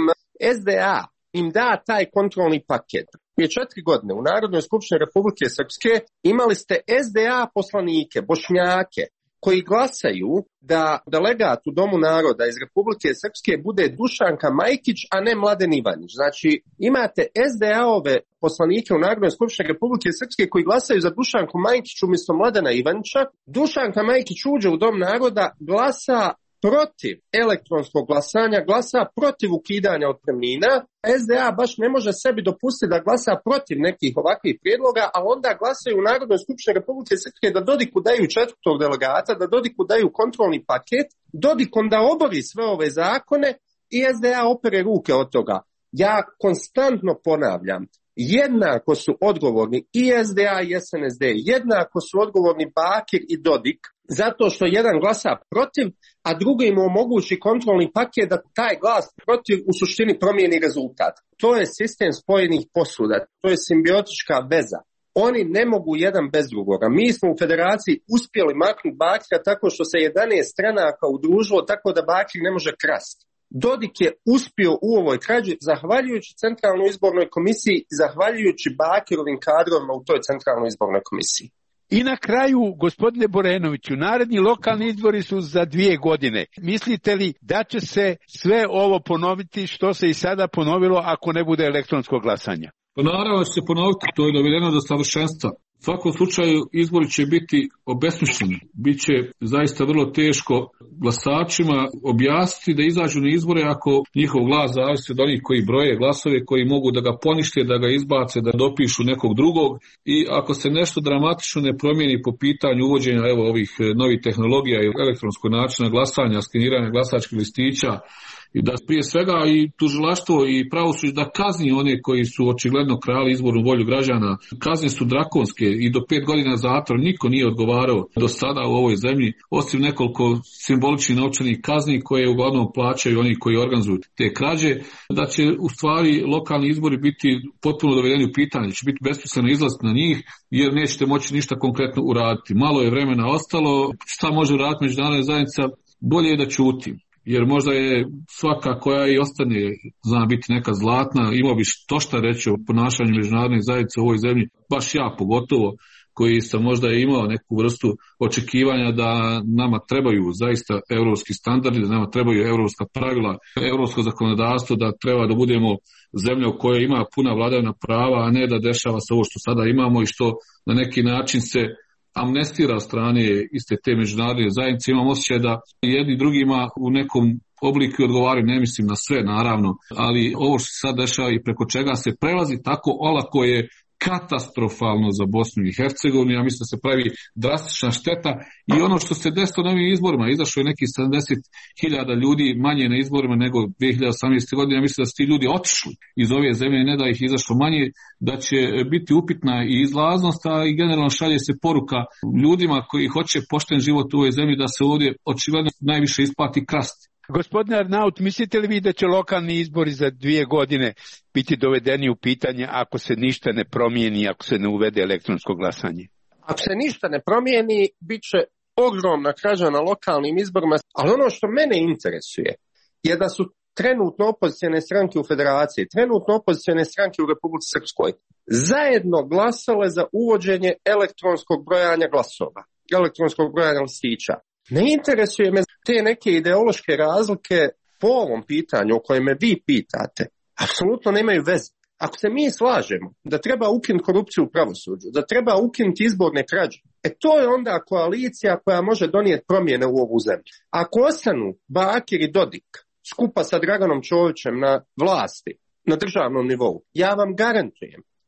SDA im da taj kontrolni paket. Prije 4 godine u Narodnoj skupštini Republike Srpske imali ste SDA poslanike, Bošnjake, koji glasaju da delegat u Domu naroda iz Republike Srpske bude Dušanka Majkić, a ne Mladen Ivanić. Znači, imate SDA-ove poslanike u Narodnoj skupštini Republike Srpske koji glasaju za Dušanku Majkić umjesto Mladena Ivanića. Dušanka Majkić uđe u Dom naroda, glasa protiv elektronskog glasanja, glasa protiv ukidanja otpremnina. SDA baš ne može sebi dopustiti da glasa protiv nekih ovakvih prijedloga, a onda glasaju u Narodnoj skupštini Republike Srpske da Dodiku daju 4. delegata, da Dodiku daju kontrolni paket, Dodik onda obori sve ove zakone i SDA opere ruke od toga. Ja konstantno ponavljam, jednako su odgovorni i SDA i SNSD, jednako su odgovorni Bakir i Dodik, zato što jedan glasa protiv, a drugi im omogući kontrolni paket da taj glas protiv u suštini promijeni rezultat. To je sistem spojenih posuda, to je simbiotička veza. Oni ne mogu jedan bez drugoga. Mi smo u federaciji uspjeli maknuti Bakira tako što se 11 stranaka udružilo tako da Bakir ne može krasti. Dodik je uspio u ovoj krađi zahvaljujući Centralnoj izbornoj komisiji i zahvaljujući Bakirovim kadrovima u toj Centralnoj izbornoj komisiji. I na kraju, gospodine Borenoviću, naredni lokalni izbori su za 2 godine. Mislite li da će se sve ovo ponoviti što se i sada ponovilo ako ne bude elektronskog glasanja? Pa naravno će se ponoviti, to je dovedeno do savršenstva. U svakom slučaju izbori će biti obesmišljeni. Biće zaista vrlo teško glasačima objasniti da izađu na izbore ako njihov glas zavisi od onih koji broje glasove, koji mogu da ga ponište, da ga izbace, da dopišu nekog drugog, i ako se nešto dramatično ne promijeni po pitanju uvođenja ovih novih tehnologija i elektronskog načina glasanja, skeniranja glasačkih listića, i da prije svega i tužilaštvo i pravosuđe da kazni one koji su očigledno krali izbornu volju građana. Kazne su drakonske i do 5 godina zatvora. Niko nije odgovarao do sada u ovoj zemlji, osim nekoliko simboličnih novčanih kazni koje uglavnom plaćaju oni koji organizuju te krađe. Da će u stvari lokalni izbori biti potpuno dovedeni u pitanje, će biti besmisleno izlaziti na njih jer nećete moći ništa konkretno uraditi. Malo je vremena ostalo, šta može uraditi međunarodna zajednica? Bolje je da ćuti. Jer možda je svaka koja i ostane, zna biti neka zlatna, imao bi to šta reći o ponašanju međunarodnih zajednica u ovoj zemlji, baš ja pogotovo, koji sam možda imao neku vrstu očekivanja da nama trebaju zaista europski standardi, da nama trebaju europska pravila, europsko zakonodavstvo, da treba da budemo zemlja u kojoj ima puna vladavina prava, a ne da dešava se ovo što sada imamo i što na neki način se amnestira od strane iste te međunarodne zajednice. Imam osjećaj da jedni drugima u nekom obliku odgovaraju, ne mislim na sve naravno, ali ovo što se sad dešava i preko čega se prelazi tako olako je katastrofalno za Bosnu i Hercegovinu. Ja mislim da se pravi drastična šteta i ono što se desilo na ovim izborima, izašlo je nekih 70.000 ljudi manje na izborima nego 2018. godine. Ja mislim da su ti ljudi otišli iz ove zemlje, ne da ih izašlo manje, da će biti upitna i izlaznost, a i generalno šalje se poruka ljudima koji hoće pošten život u ovoj zemlji da se ovdje očigledno najviše isplati krasti. Gospodine Arnaut, mislite li vi da će lokalni izbori za 2 godine biti dovedeni u pitanje ako se ništa ne promijeni, ako se ne uvede elektronsko glasanje? Ako se ništa ne promijeni, bit će ogromna krađa na lokalnim izborima, ali ono što mene interesuje je da su trenutno opozicijone stranke u Federaciji, trenutno opozicijone stranke u Republici Srpskoj zajedno glasale za uvođenje elektronskog brojanja glasova, elektronskog brojanja listića. Ne interesuje me te neke ideološke razlike po ovom pitanju o kojem me vi pitate. Apsolutno nemaju veze. Ako se mi slažemo da treba ukinuti korupciju u pravosuđu, da treba ukinuti izborne krađe, to je onda koalicija koja može donijeti promjene u ovu zemlju. Ako ostanu Bakir i Dodik skupa sa Draganom Čovićem na vlasti, na državnom nivou, ja vam garantujem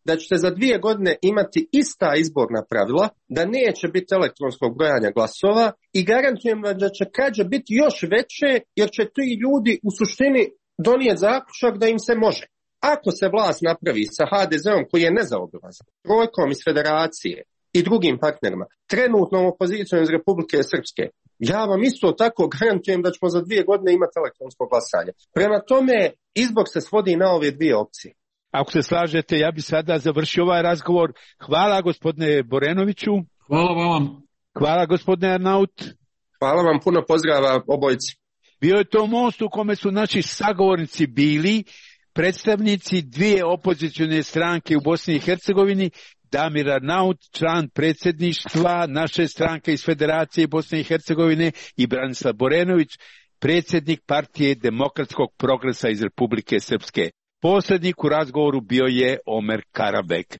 da ćete za 2 godine imati ista izborna pravila, da neće biti elektronskog brojanja glasova i garantujem vam da će krađe biti još veće jer će ti ljudi u suštini donijeti zaključak da im se može. Ako se vlast napravi sa HDZ-om koji je nezaobilazan, trojkom iz Federacije i drugim partnerima, trenutnom opozicijom iz Republike Srpske, ja vam isto tako garantujem da ćemo za 2 godine imati elektronsko glasanje. Prema tome, izbor se svodi na ove 2 opcije. Ako se slažete, ja bi sada završio ovaj razgovor. Hvala gospodine Borenoviću. Hvala vam. Hvala gospodine Arnaut. Hvala vam, puno pozdrava obojici. Bio je to most u kome su naši sagovornici bili predstavnici 2 opozicione stranke u Bosni i Hercegovini, Damir Arnaut, član predsjedništva naše stranke iz Federacije Bosne i Hercegovine, i Branislav Borenović, predsjednik Partije demokratskog progresa iz Republike Srpske. Posrednik u razgovoru bio je Omer Karabek.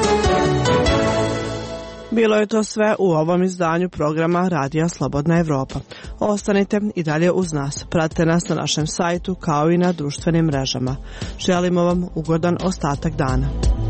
Bilo je to sve u ovom izdanju programa Radija Slobodna Evropa. Ostanite i dalje uz nas. Pratite nas na našem sajtu kao i na društvenim mrežama. Želimo vam ugodan ostatak dana.